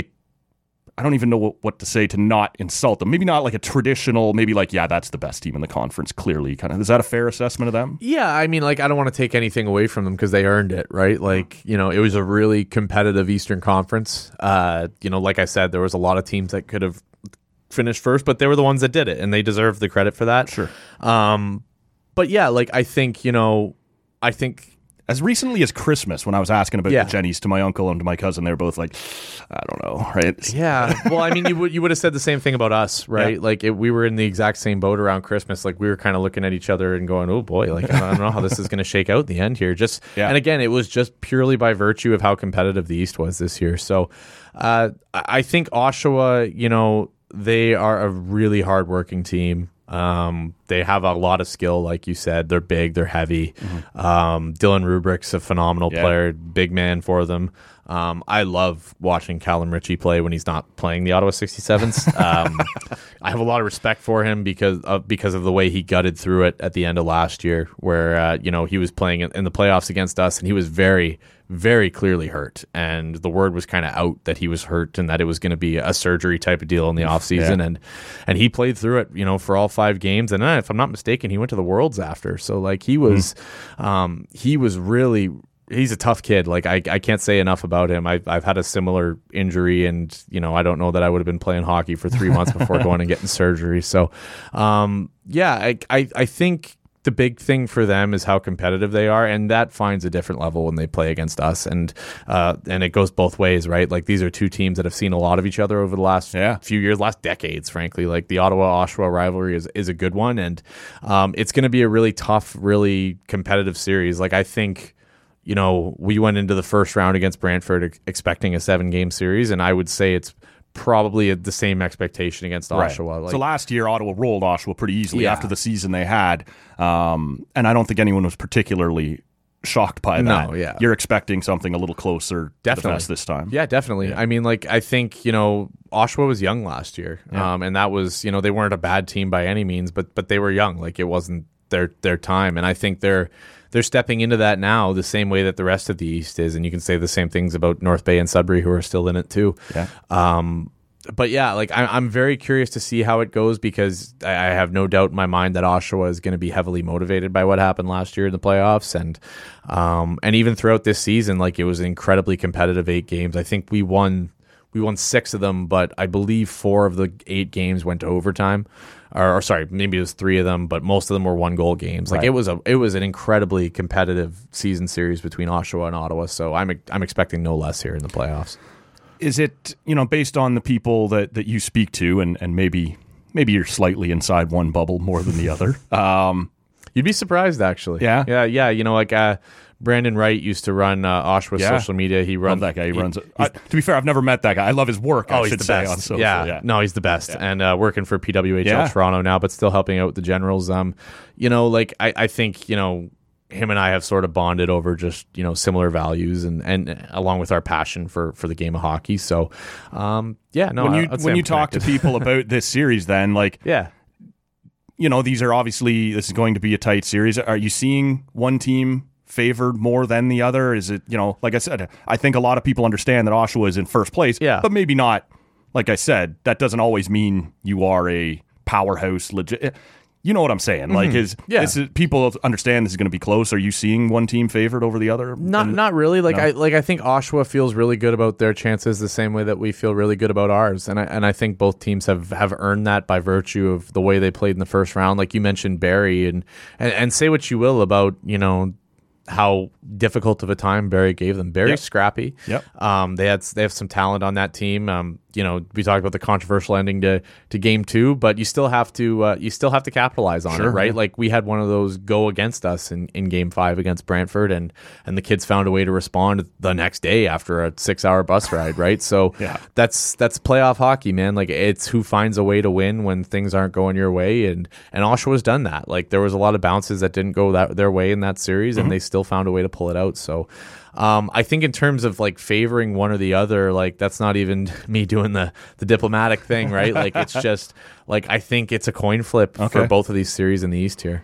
I don't even know what to say to not insult them. Maybe not like a traditional, maybe like, that's the best team in the conference, clearly. Kind of. Is that a fair assessment of them? Yeah, I mean, like, I don't want to take anything away from them because they earned it, right? Like, it was a really competitive Eastern Conference. Like I said, there was a lot of teams that could have finished first, but they were the ones that did it, and they deserve the credit for that. Sure. But yeah, like, I think as recently as Christmas, when I was asking about the Jennies to my uncle and to my cousin, they were both like, I don't know, right? Yeah. Well, I mean, you would have said the same thing about us, right? Yeah. Like, we were in the exact same boat around Christmas. Like, we were kind of looking at each other and going, oh boy, like, I don't know how this is going to shake out in the end here. And again, it was just purely by virtue of how competitive the East was this year. So I think Oshawa, they are a really hardworking team. They have a lot of skill, like you said. They're big, they're heavy. Dylan Rubrick's a phenomenal player, big man for them. I love watching Callum Ritchie play when he's not playing the Ottawa 67s. I have a lot of respect for him because of the way he gutted through it at the end of last year, where he was playing in the playoffs against us, and he was very, very clearly hurt, and the word was kind of out that he was hurt and that it was going to be a surgery type of deal in the offseason. And he played through it, for all 5 games. And if I'm not mistaken, he went to the Worlds after. So like he was really. He's a tough kid. Like I can't say enough about him. I've had a similar injury, and I don't know that I would have been playing hockey for 3 months before going and getting surgery. So, I think the big thing for them is how competitive they are, and that finds a different level when they play against us. And it goes both ways, right? Like these are 2 teams that have seen a lot of each other over the last few years, last decades, frankly. Like the Ottawa-Oshawa rivalry is a good one, and it's going to be a really tough, really competitive series. Like I think. We went into the first round against Brantford expecting a 7-game series, and I would say it's probably the same expectation against Oshawa. Right. So last year, Ottawa rolled Oshawa pretty easily after the season they had, and I don't think anyone was particularly shocked by that. No, yeah. You're expecting something a little closer to the vest this time. Yeah, definitely. Yeah. I mean, like, I think, Oshawa was young last year, and that was, they weren't a bad team by any means, but they were young. Like, it wasn't their time, and I think they're stepping into that now the same way that the rest of the East is, and you can say the same things about North Bay and Sudbury, who are still in it too. Yeah. But yeah, like I'm very curious to see how it goes, because I have no doubt in my mind that Oshawa is going to be heavily motivated by what happened last year in the playoffs, and even throughout this season, like it was an incredibly competitive 8 games. I think we won 6 of them, but I believe 4 of the 8 games went to overtime. Or sorry, maybe it was 3 of them, but most of them were 1-goal games. Like it was an incredibly competitive season series between Oshawa and Ottawa. So I'm expecting no less here in the playoffs. Is it based on the people that you speak to, and maybe you're slightly inside one bubble more than the other? You'd be surprised, actually. Yeah? Yeah. You know, like Brandon Wright used to run Oshawa's social media. He runs that guy. He runs it. To be fair, I've never met that guy. I love his work. I he's should the say best. on social. Yeah. No, he's the best. And working for PWHL Toronto now, but still helping out with the Generals. You know, like I think, you know, him and I have sort of bonded over just, you know, similar values and along with our passion for the game of hockey. So, when you talk to people about this series, then like, you know, this is going to be a tight series. Are you seeing one team favored more than the other? Is it, you know, like I said, I think a lot of people understand that Oshawa is in first place, but maybe not. Like I said, that doesn't always mean you are a powerhouse. Legit. You know what I'm saying? Like, people understand this is going to be close. Are you seeing one team favored over the other? Not really. Like, no. I think Oshawa feels really good about their chances the same way that we feel really good about ours, and I think both teams have earned that by virtue of the way they played in the first round. Like you mentioned, Barrie, and say what you will about, you know, how difficult of a time Barrie gave them. Barrie's scrappy. They have some talent on that team. You know, we talked about the controversial ending to game 2, but you still have to capitalize on it, right? Yeah. Like we had one of those go against us in game 5 against Brantford, and the kids found a way to respond the next day after a 6-hour bus ride, right? So that's playoff hockey, man. Like it's who finds a way to win when things aren't going your way, and Oshawa's done that. Like there was a lot of bounces that didn't go their way in that series, and they still found a way to pull it out. So I think in terms of like favoring one or the other, like that's not even me doing the diplomatic thing, right? Like it's just like I think it's a coin flip for both of these series in the East here.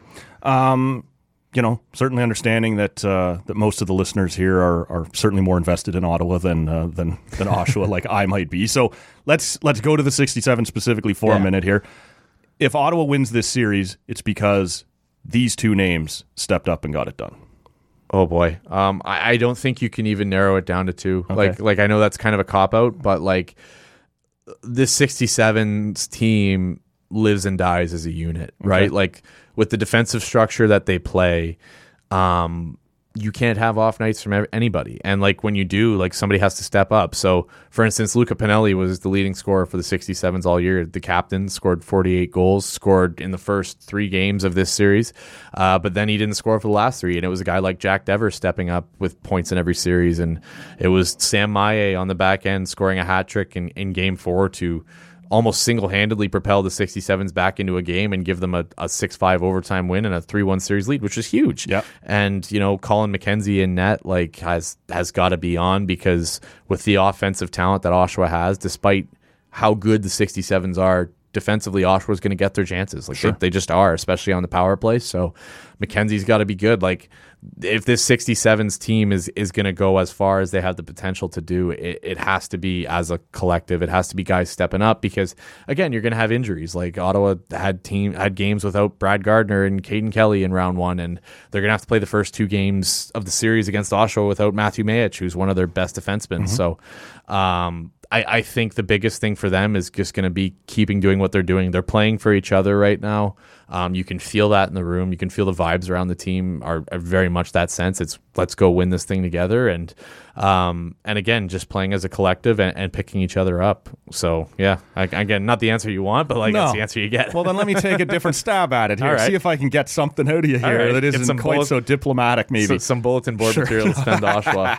You know, certainly understanding that that most of the listeners here are certainly more invested in Ottawa than Oshawa, like I might be. So let's go to the 67 specifically for a minute here. If Ottawa wins this series, it's because these two names stepped up and got it done. Oh boy, I don't think you can even narrow it down to 2. Like I know that's kind of a cop out, but like this 67's team lives and dies as a unit, right? Like with the defensive structure that they play, you can't have off nights from anybody. And like when you do, like somebody has to step up. So for instance, Luca Pinelli was the leading scorer for the 67s all year. The captain scored 48 goals, scored in the first 3 games of this series. But then he didn't score for the last 3. And it was a guy like Jack Devers stepping up with points in every series. And it was Sam Maillet on the back end scoring a hat trick in game 4 to almost single-handedly propel the 67s back into a game and give them a 6-5 overtime win and a 3-1 series lead, which is huge. Yep. And, you know, Colin McKenzie in net like has got to be on, because with the offensive talent that Oshawa has, despite how good the 67s are, defensively, Oshawa's going to get their chances. Like they just are, especially on the power play. So McKenzie's got to be good. Like if this 67s team is going to go as far as they have the potential to do, it has to be as a collective. It has to be guys stepping up, because again, you're going to have injuries. Like Ottawa had games without Brad Gardner and Caden Kelly in round 1, and they're going to have to play the first 2 games of the series against Oshawa without Matthew Mayich, who's one of their best defensemen. So I think the biggest thing for them is just going to be keeping doing what they're doing. They're playing for each other right now. You can feel that in the room. You can feel the vibes around the team are very much that sense. It's let's go win this thing together. And again, just playing as a collective and picking each other up. So yeah, again, not the answer you want, but that's the answer you get. Well, then let me take a different stab at it here. Right. See if I can get something out of you here that isn't quite so diplomatic, maybe. Some bulletin board material to spend to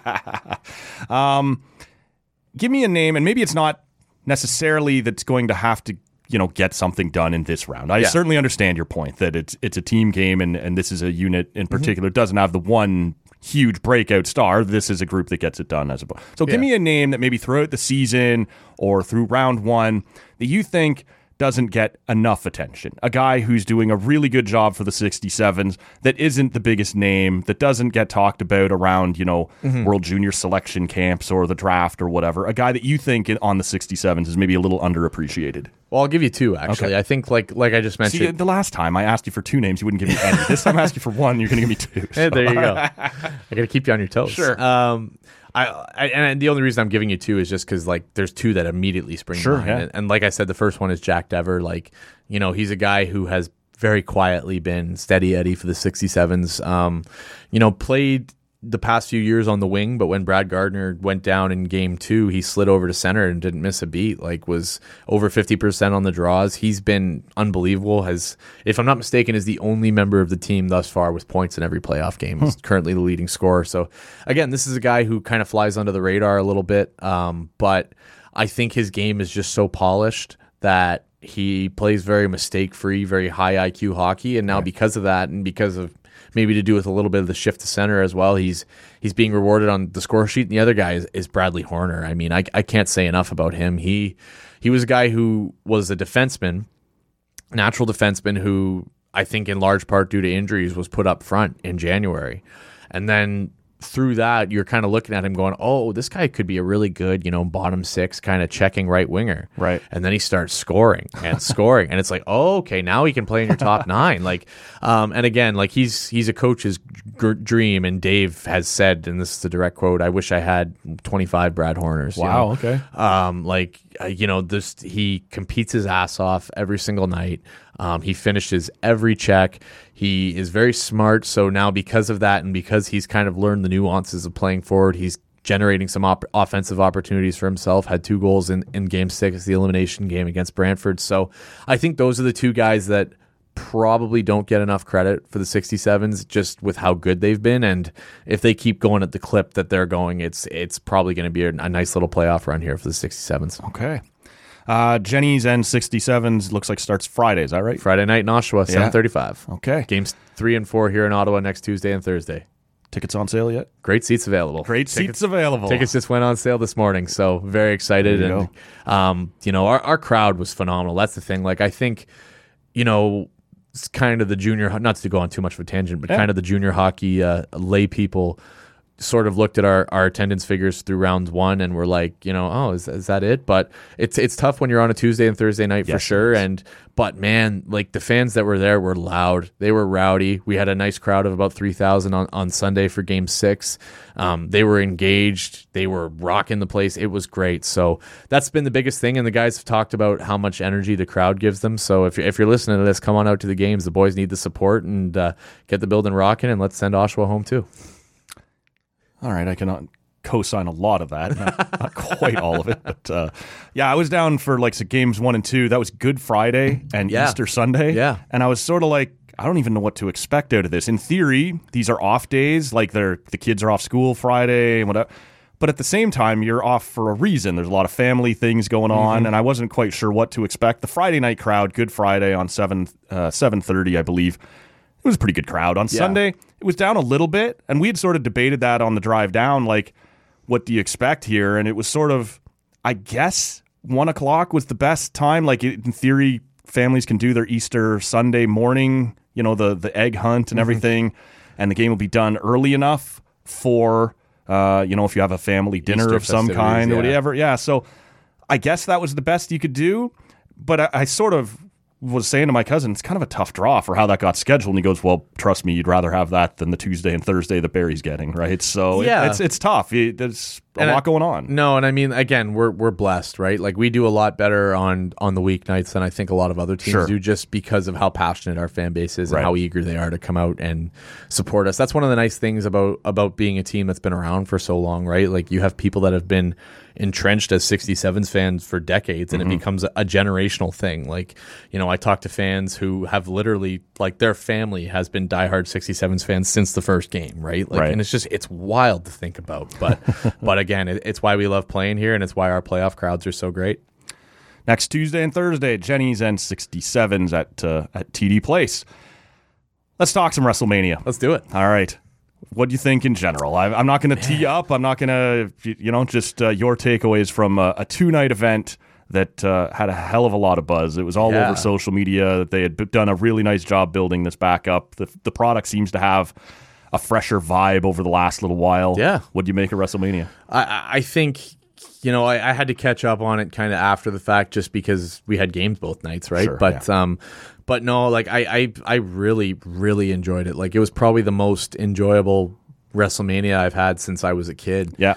Oshawa. Give me a name, and maybe it's not necessarily that's going to have to, you know, get something done in this round. I certainly understand your point that it's a team game, and this is a unit in particular. It doesn't have the one huge breakout star. This is a group that gets it done as a. So give me a name that maybe throughout the season or through round 1 that you think doesn't get enough attention. A guy who's doing a really good job for the 67s that isn't the biggest name, that doesn't get talked about around, you know, World Junior selection camps or the draft or whatever. A guy that you think on the 67s is maybe a little underappreciated. Well, I'll give you 2, actually. Okay. I think, like I just mentioned... See, the last time I asked you for 2 names, you wouldn't give me any. This time I asked you for 1, you're going to give me 2. So. Hey, there you go. I got to keep you on your toes. Sure. And the only reason I'm giving you 2 is just because like there's 2 that immediately spring to mind. Yeah. And like I said, the first one is Jack Dever. Like, you know, he's a guy who has very quietly been steady Eddie for the 67s. You know, played the past few years on the wing, but when Brad Gardner went down in game 2, he slid over to center and didn't miss a beat. Like, was over 50% on the draws. He's been unbelievable. If I'm not mistaken, is the only member of the team thus far with points in every playoff game. He's currently the leading scorer. So again, this is a guy who kind of flies under the radar a little bit. But I think his game is just so polished that he plays very mistake-free, very high IQ hockey. And now because of that, and because of maybe to do with a little bit of the shift to center as well, he's being rewarded on the score sheet. And the other guy is Bradley Horner. I mean, I can't say enough about him. He was a guy who was a defenseman, natural defenseman, who I think in large part due to injuries was put up front in January. And then through that, you're kind of looking at him going, oh, this guy could be a really good, bottom six kind of checking right winger. Right. And then he starts scoring and scoring. And it's like, oh, okay, now he can play in your top 9. Like, and again, like he's a coach's dream. And Dave has said, and this is a direct quote, I wish I had 25 Brad Horners. Wow. Okay. He competes his ass off every single night. He finishes every check. He is very smart. So now because of that and because he's kind of learned the nuances of playing forward, he's generating some offensive opportunities for himself, had 2 goals in game 6, the elimination game against Brantford. So I think those are the 2 guys that probably don't get enough credit for the 67s just with how good they've been. And if they keep going at the clip that they're going, it's probably going to be a nice little playoff run here for the 67s. Okay. Jenny's N67s looks like starts Friday. Is that right? Friday night in Oshawa, 7:35. Okay. Games 3 and 4 here in Ottawa next Tuesday and Thursday. Tickets on sale yet? Great seats available. Seats available. Tickets just went on sale this morning, so very excited. There you And our crowd was phenomenal. That's the thing. Like, I think, it's kind of the junior, not to go on too much of a tangent, but kind of the junior hockey lay people sort of looked at our attendance figures through round 1 and were like, oh, is that it? But it's tough when you're on a Tuesday and Thursday night for sure. But man, like the fans that were there were loud. They were rowdy. We had a nice crowd of about 3,000 on Sunday for game 6. They were engaged. They were rocking the place. It was great. So that's been the biggest thing. And the guys have talked about how much energy the crowd gives them. So if you're listening to this, come on out to the games. The boys need the support and get the building rocking, and let's send Oshawa home too. All right, I cannot co-sign a lot of that, not quite all of it, but I was down for games 1 and 2. That was Good Friday and Easter Sunday, and I was sort of like, I don't even know what to expect out of this. In theory, these are off days, like the kids are off school Friday and whatever. But at the same time, you're off for a reason. There's a lot of family things going on, and I wasn't quite sure what to expect. The Friday night crowd, Good Friday on 7:30, I believe. It was a pretty good crowd. On Sunday, it was down a little bit, and we had sort of debated that on the drive down, like, what do you expect here? And it was sort of, I guess, 1 o'clock was the best time. Like, in theory, families can do their Easter Sunday morning, the egg hunt and everything, and the game will be done early enough for, if you have a family dinner Easter of some kind or whatever. Yeah, so I guess that was the best you could do, but I sort of was saying to my cousin, it's kind of a tough draw for how that got scheduled. And he goes, well, trust me, you'd rather have that than the Tuesday and Thursday that Barry's getting, right? So it's tough. There's a lot going on. No, and I mean, again, we're blessed, right? Like, we do a lot better on the weeknights than I think a lot of other teams do, just because of how passionate our fan base is and how eager they are to come out and support us. That's one of the nice things about being a team that's been around for so long, right? Like, you have people that have been entrenched as 67s fans for decades, and it becomes a generational thing. Like, I talk to fans who have literally, like, their family has been diehard 67s fans since the first game, right? Like, and it's wild to think about. But again, it's why we love playing here, and it's why our playoff crowds are so great. Next Tuesday and Thursday, Jenny's N67s at TD Place. Let's talk some WrestleMania. Let's do it. All right. What do you think in general? I'm not going to tee up. I'm not going to, just your takeaways from a 2-night event that had a hell of a lot of buzz. It was all over social media. They had done a really nice job building this back up. The product seems to have a fresher vibe over the last little while. Yeah. What do you make of WrestleMania? I think, I had to catch up on it kind of after the fact just because we had games both nights, right? Sure, but no, like I really, really enjoyed it. Like, it was probably the most enjoyable WrestleMania I've had since I was a kid. Yeah.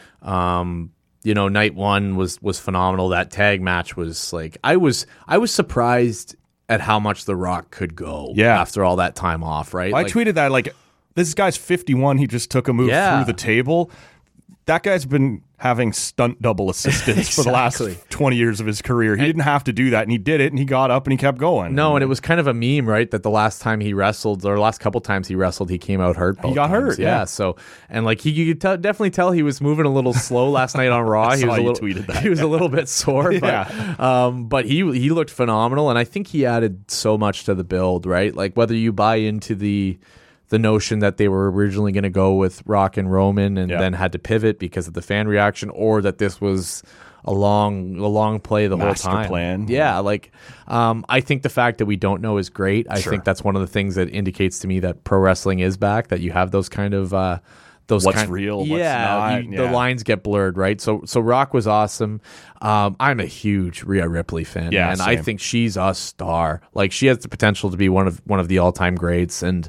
Night 1 was phenomenal. That tag match was like, I was surprised at how much The Rock could go after all that time off, right? I tweeted that, like, This guy's 51. He just took a move Yeah. through the table. That guy's been having stunt double assistants for the last 20 years of his career. He didn't have to do that, and he did it, and he got up and he kept going. No, and it was kind of a meme, right? That the last time he wrestled, or last couple times he wrestled, he came out hurt. He got hurt, yeah. So, and like you could definitely tell he was moving a little slow last night on Raw. He was a little, tweeted that. He was a little bit sore, Yeah. but he looked phenomenal, and I think he added so much to the build, right? Like whether you buy into the notion that they were originally going to go with Rock and Roman and then had to pivot because of the fan reaction, or that this was a long play the Master whole time. plan. Yeah, like I think the fact that we don't know is great. I think that's one of the things that indicates to me that pro wrestling is back, that you have those kind of what's real, what's not. The lines get blurred, right? So Rock was awesome. I'm a huge Rhea Ripley fan, Yeah, and same. I think she's a star. Like she has the potential to be one of the all time greats. And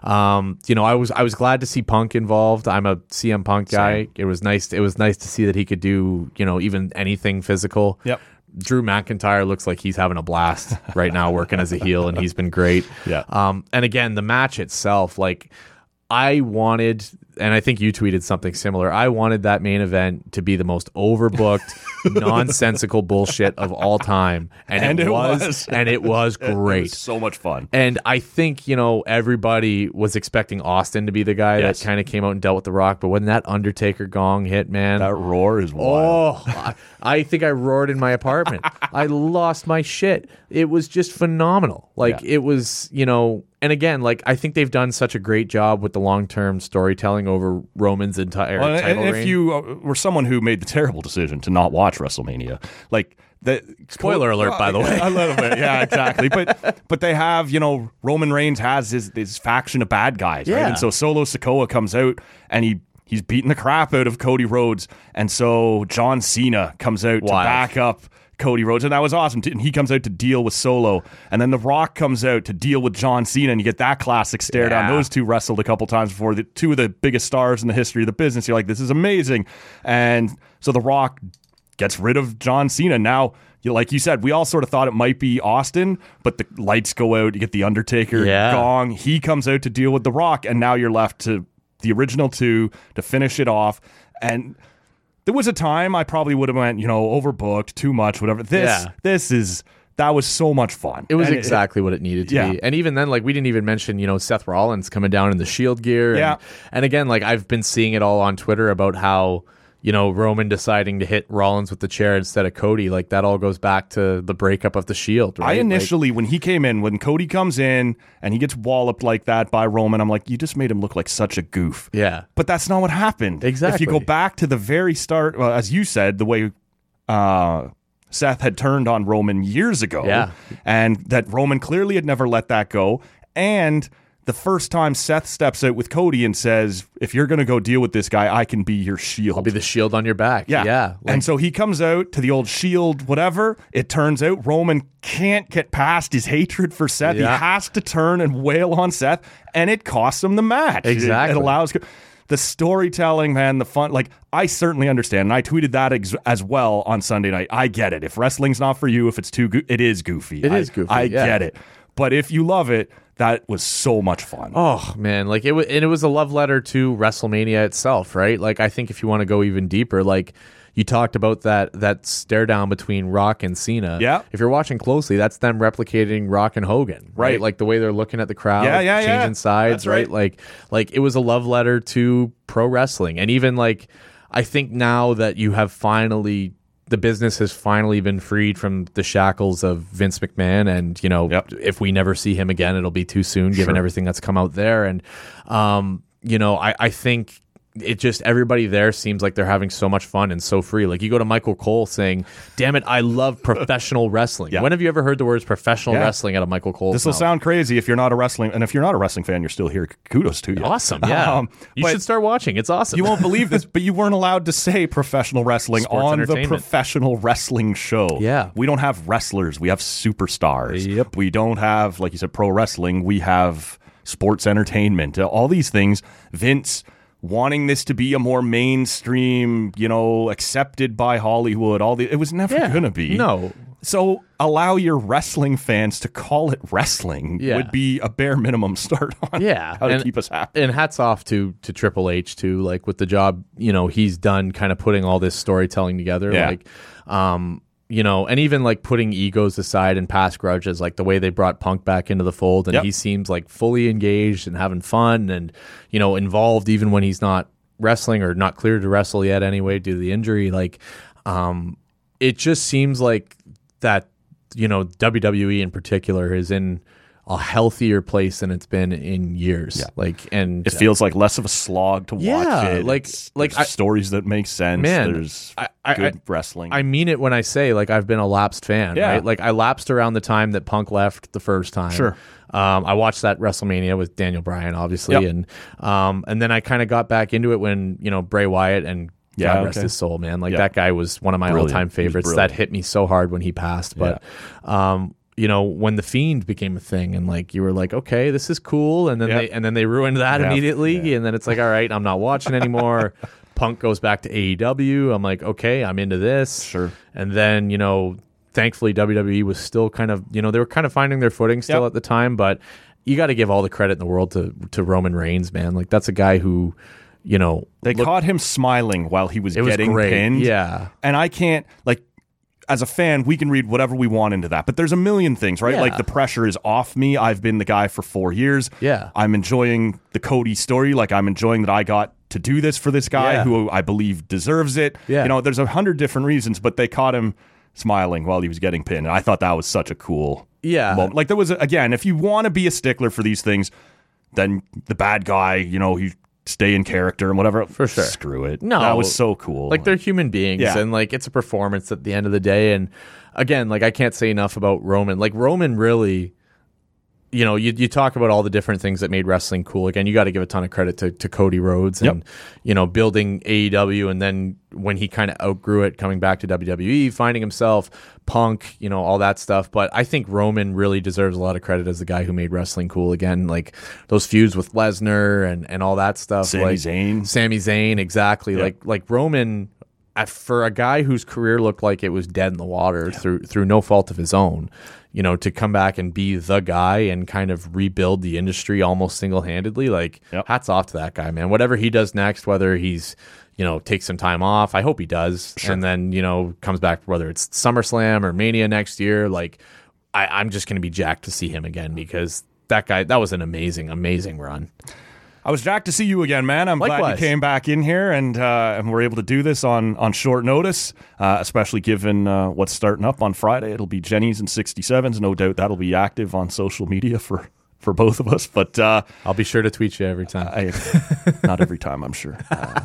I was glad to see Punk involved. I'm a CM Punk guy. Same. It was nice to see that he could do even anything physical. Yep. Drew McIntyre looks like he's having a blast right now working as a heel, and he's been great. Yeah. And again, the match itself, like I wanted, and I think you tweeted something similar, I wanted that main event to be the most overbooked, nonsensical bullshit of all time. And it was. And it was great. It was so much fun. And I think, everybody was expecting Austin to be the guy that kind of came out and dealt with The Rock. But when that Undertaker gong hit, man. That roar is wild. Oh, I think I roared in my apartment. I lost my shit. It was just phenomenal. Like, it was, and again, like, I think they've done such a great job with the long-term storytelling over Roman's entire title and if reign. you were someone who made the terrible decision to not watch WrestleMania, like Spoiler alert, by the way. A little bit, yeah, exactly. But they have, Roman Reigns has his faction of bad guys, right? Yeah. And so Solo Sikoa comes out and he's beating the crap out of Cody Rhodes, and so John Cena comes out to back up Cody Rhodes, and that was awesome. And he comes out to deal with Solo, and then The Rock comes out to deal with John Cena, and you get that classic stare down. Those two wrestled a couple times before, the two of the biggest stars in the history of the business. You're like, this is amazing. And so The Rock gets rid of John Cena. Now, like you said, we all sort of thought it might be Austin, but the lights go out, you get the Undertaker gong, he comes out to deal with The Rock, and now you're left to the original two to finish it off. And there was a time I probably would have went, overbooked, too much, whatever. That was so much fun. It was exactly what it needed to be. And even then, like, we didn't even mention, Seth Rollins coming down in the Shield gear. And again, like, I've been seeing it all on Twitter about how, Roman deciding to hit Rollins with the chair instead of Cody. Like, that all goes back to the breakup of the Shield, right? I initially, when he came in, when Cody comes in and he gets walloped like that by Roman, I'm like, you just made him look like such a goof. Yeah. But that's not what happened. Exactly. If you go back to the very start, well, as you said, the way Seth had turned on Roman years ago, and that Roman clearly had never let that go, and the first time Seth steps out with Cody and says, if you're going to go deal with this guy, I can be your shield. I'll be the shield on your back. Yeah. And so he comes out to the old shield, whatever. It turns out Roman can't get past his hatred for Seth. He has to turn and wail on Seth, and it costs him the match. Exactly. It allows the storytelling, man, the fun. Like, I certainly understand, and I tweeted that as well on Sunday night. I get it. If wrestling's not for you, if it's too it is goofy. It is goofy. I get it. But if you love it, that was so much fun. Oh man, like it was a love letter to WrestleMania itself, right? Like, I think if you want to go even deeper, like you talked about that stare down between Rock and Cena. Yeah. If you're watching closely, that's them replicating Rock and Hogan, right? Like the way they're looking at the crowd, changing sides, that's right? Like it was a love letter to pro wrestling, and even like I think now that you have finally. The business has finally been freed from the shackles of Vince McMahon, and if we never see him again, it'll be too soon, given everything that's come out there. And I think it just everybody there seems like they're having so much fun and so free. Like you go to Michael Cole saying, "Damn it, I love professional wrestling." When have you ever heard the words professional wrestling out of Michael Cole? This will sound crazy if you're not a wrestling, and if you're not a wrestling fan, you're still here. Kudos to you. Awesome, yeah. You should start watching. It's awesome. You won't believe this, but you weren't allowed to say professional wrestling Sports on the entertainment. professional wrestling show. Yeah. We don't have wrestlers. We have superstars. Yep. We don't have, like you said, pro wrestling. We have sports entertainment. All these things. Vince wanting this to be a more mainstream, accepted by Hollywood. It was never going to be. No. So allow your wrestling fans to call it wrestling would be a bare minimum start on how to keep us happy. And hats off to Triple H too, like with the job, he's done kind of putting all this storytelling together. Yeah. Like, and even like putting egos aside and past grudges, like the way they brought Punk back into the fold, and he seems like fully engaged and having fun and, involved even when he's not wrestling or not cleared to wrestle yet anyway due to the injury. Like, it just seems like that, WWE in particular is in a healthier place than it's been in years. Yeah. Like, and it feels like less of a slog to watch it. There's stories that make sense. Man, there's good wrestling. I mean it when I say, like, I've been a lapsed fan, right? Like, I lapsed around the time that Punk left the first time. Sure. I watched that WrestleMania with Daniel Bryan, obviously. And then I kind of got back into it when, Bray Wyatt and God rest his soul, man. Like, that guy was one of my all-time favorites. That hit me so hard when he passed. But, when The Fiend became a thing and, like, you were like, okay, this is cool. And then they ruined that immediately. Yeah. And then it's like, all right, I'm not watching anymore. Punk goes back to AEW. I'm like, okay, I'm into this. Sure. And then, thankfully WWE was still kind of, they were kind of finding their footing still at the time. But you got to give all the credit in the world to Roman Reigns, man. Like, that's a guy who... they caught him smiling while he was getting pinned. Yeah. And I can't, like, as a fan, we can read whatever we want into that, but there's a million things, right? Yeah. Like, the pressure is off me. I've been the guy for 4 years. Yeah. I'm enjoying the Cody story. Like, I'm enjoying that I got to do this for this guy who I believe deserves it. Yeah. There's 100 different reasons, but they caught him smiling while he was getting pinned. And I thought that was such a cool moment. Like, there was, again, if you want to be a stickler for these things, then the bad guy, he stay in character and whatever. For sure. Screw it. No. That was so cool. Like, they're human beings and, like, it's a performance at the end of the day. And again, like, I can't say enough about Roman. Like, Roman really, you talk about all the different things that made wrestling cool. Again, you got to give a ton of credit to Cody Rhodes and, building AEW. And then when he kind of outgrew it, coming back to WWE, finding himself, Punk, all that stuff. But I think Roman really deserves a lot of credit as the guy who made wrestling cool again. Like, those feuds with Lesnar and all that stuff. Sami Zayn, exactly. Yep. Like Roman, for a guy whose career looked like it was dead in the water through no fault of his own, to come back and be the guy and kind of rebuild the industry almost single-handedly, like, hats off to that guy, man. Whatever he does next, whether he's, takes some time off, I hope he does, and then, comes back, whether it's SummerSlam or Mania next year, like, I'm just going to be jacked to see him again, because that guy, that was an amazing, amazing run. I was jacked to see you again, man. I'm glad you came back in here and we're able to do this on short notice, especially given what's starting up on Friday. It'll be Jenny's and 67s. No doubt that'll be active on social media for both of us. But I'll be sure to tweet you every time. Not every time, I'm sure.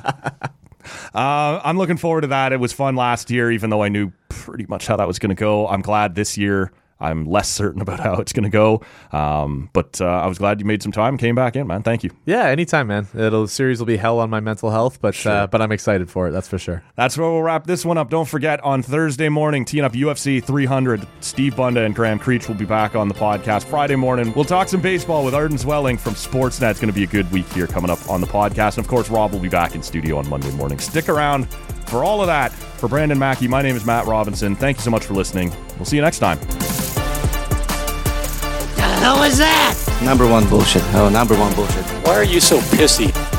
I'm looking forward to that. It was fun last year, even though I knew pretty much how that was going to go. I'm glad this year I'm less certain about how it's going to go. But I was glad you made some time and came back in, man. Thank you. Yeah, anytime, man. The series will be hell on my mental health, but I'm excited for it. That's for sure. That's where we'll wrap this one up. Don't forget, on Thursday morning, teeing up UFC 300, Steve Bunda and Graham Creech will be back on the podcast. Friday morning, we'll talk some baseball with Arden Zwelling from Sportsnet. It's going to be a good week here coming up on the podcast. And, of course, Rob will be back in studio on Monday morning. Stick around for all of that. For Brandon Mackey, my name is Matt Robinson. Thank you so much for listening. We'll see you next time. The hell is that? Number one bullshit. Oh, number one bullshit. Why are you so pissy?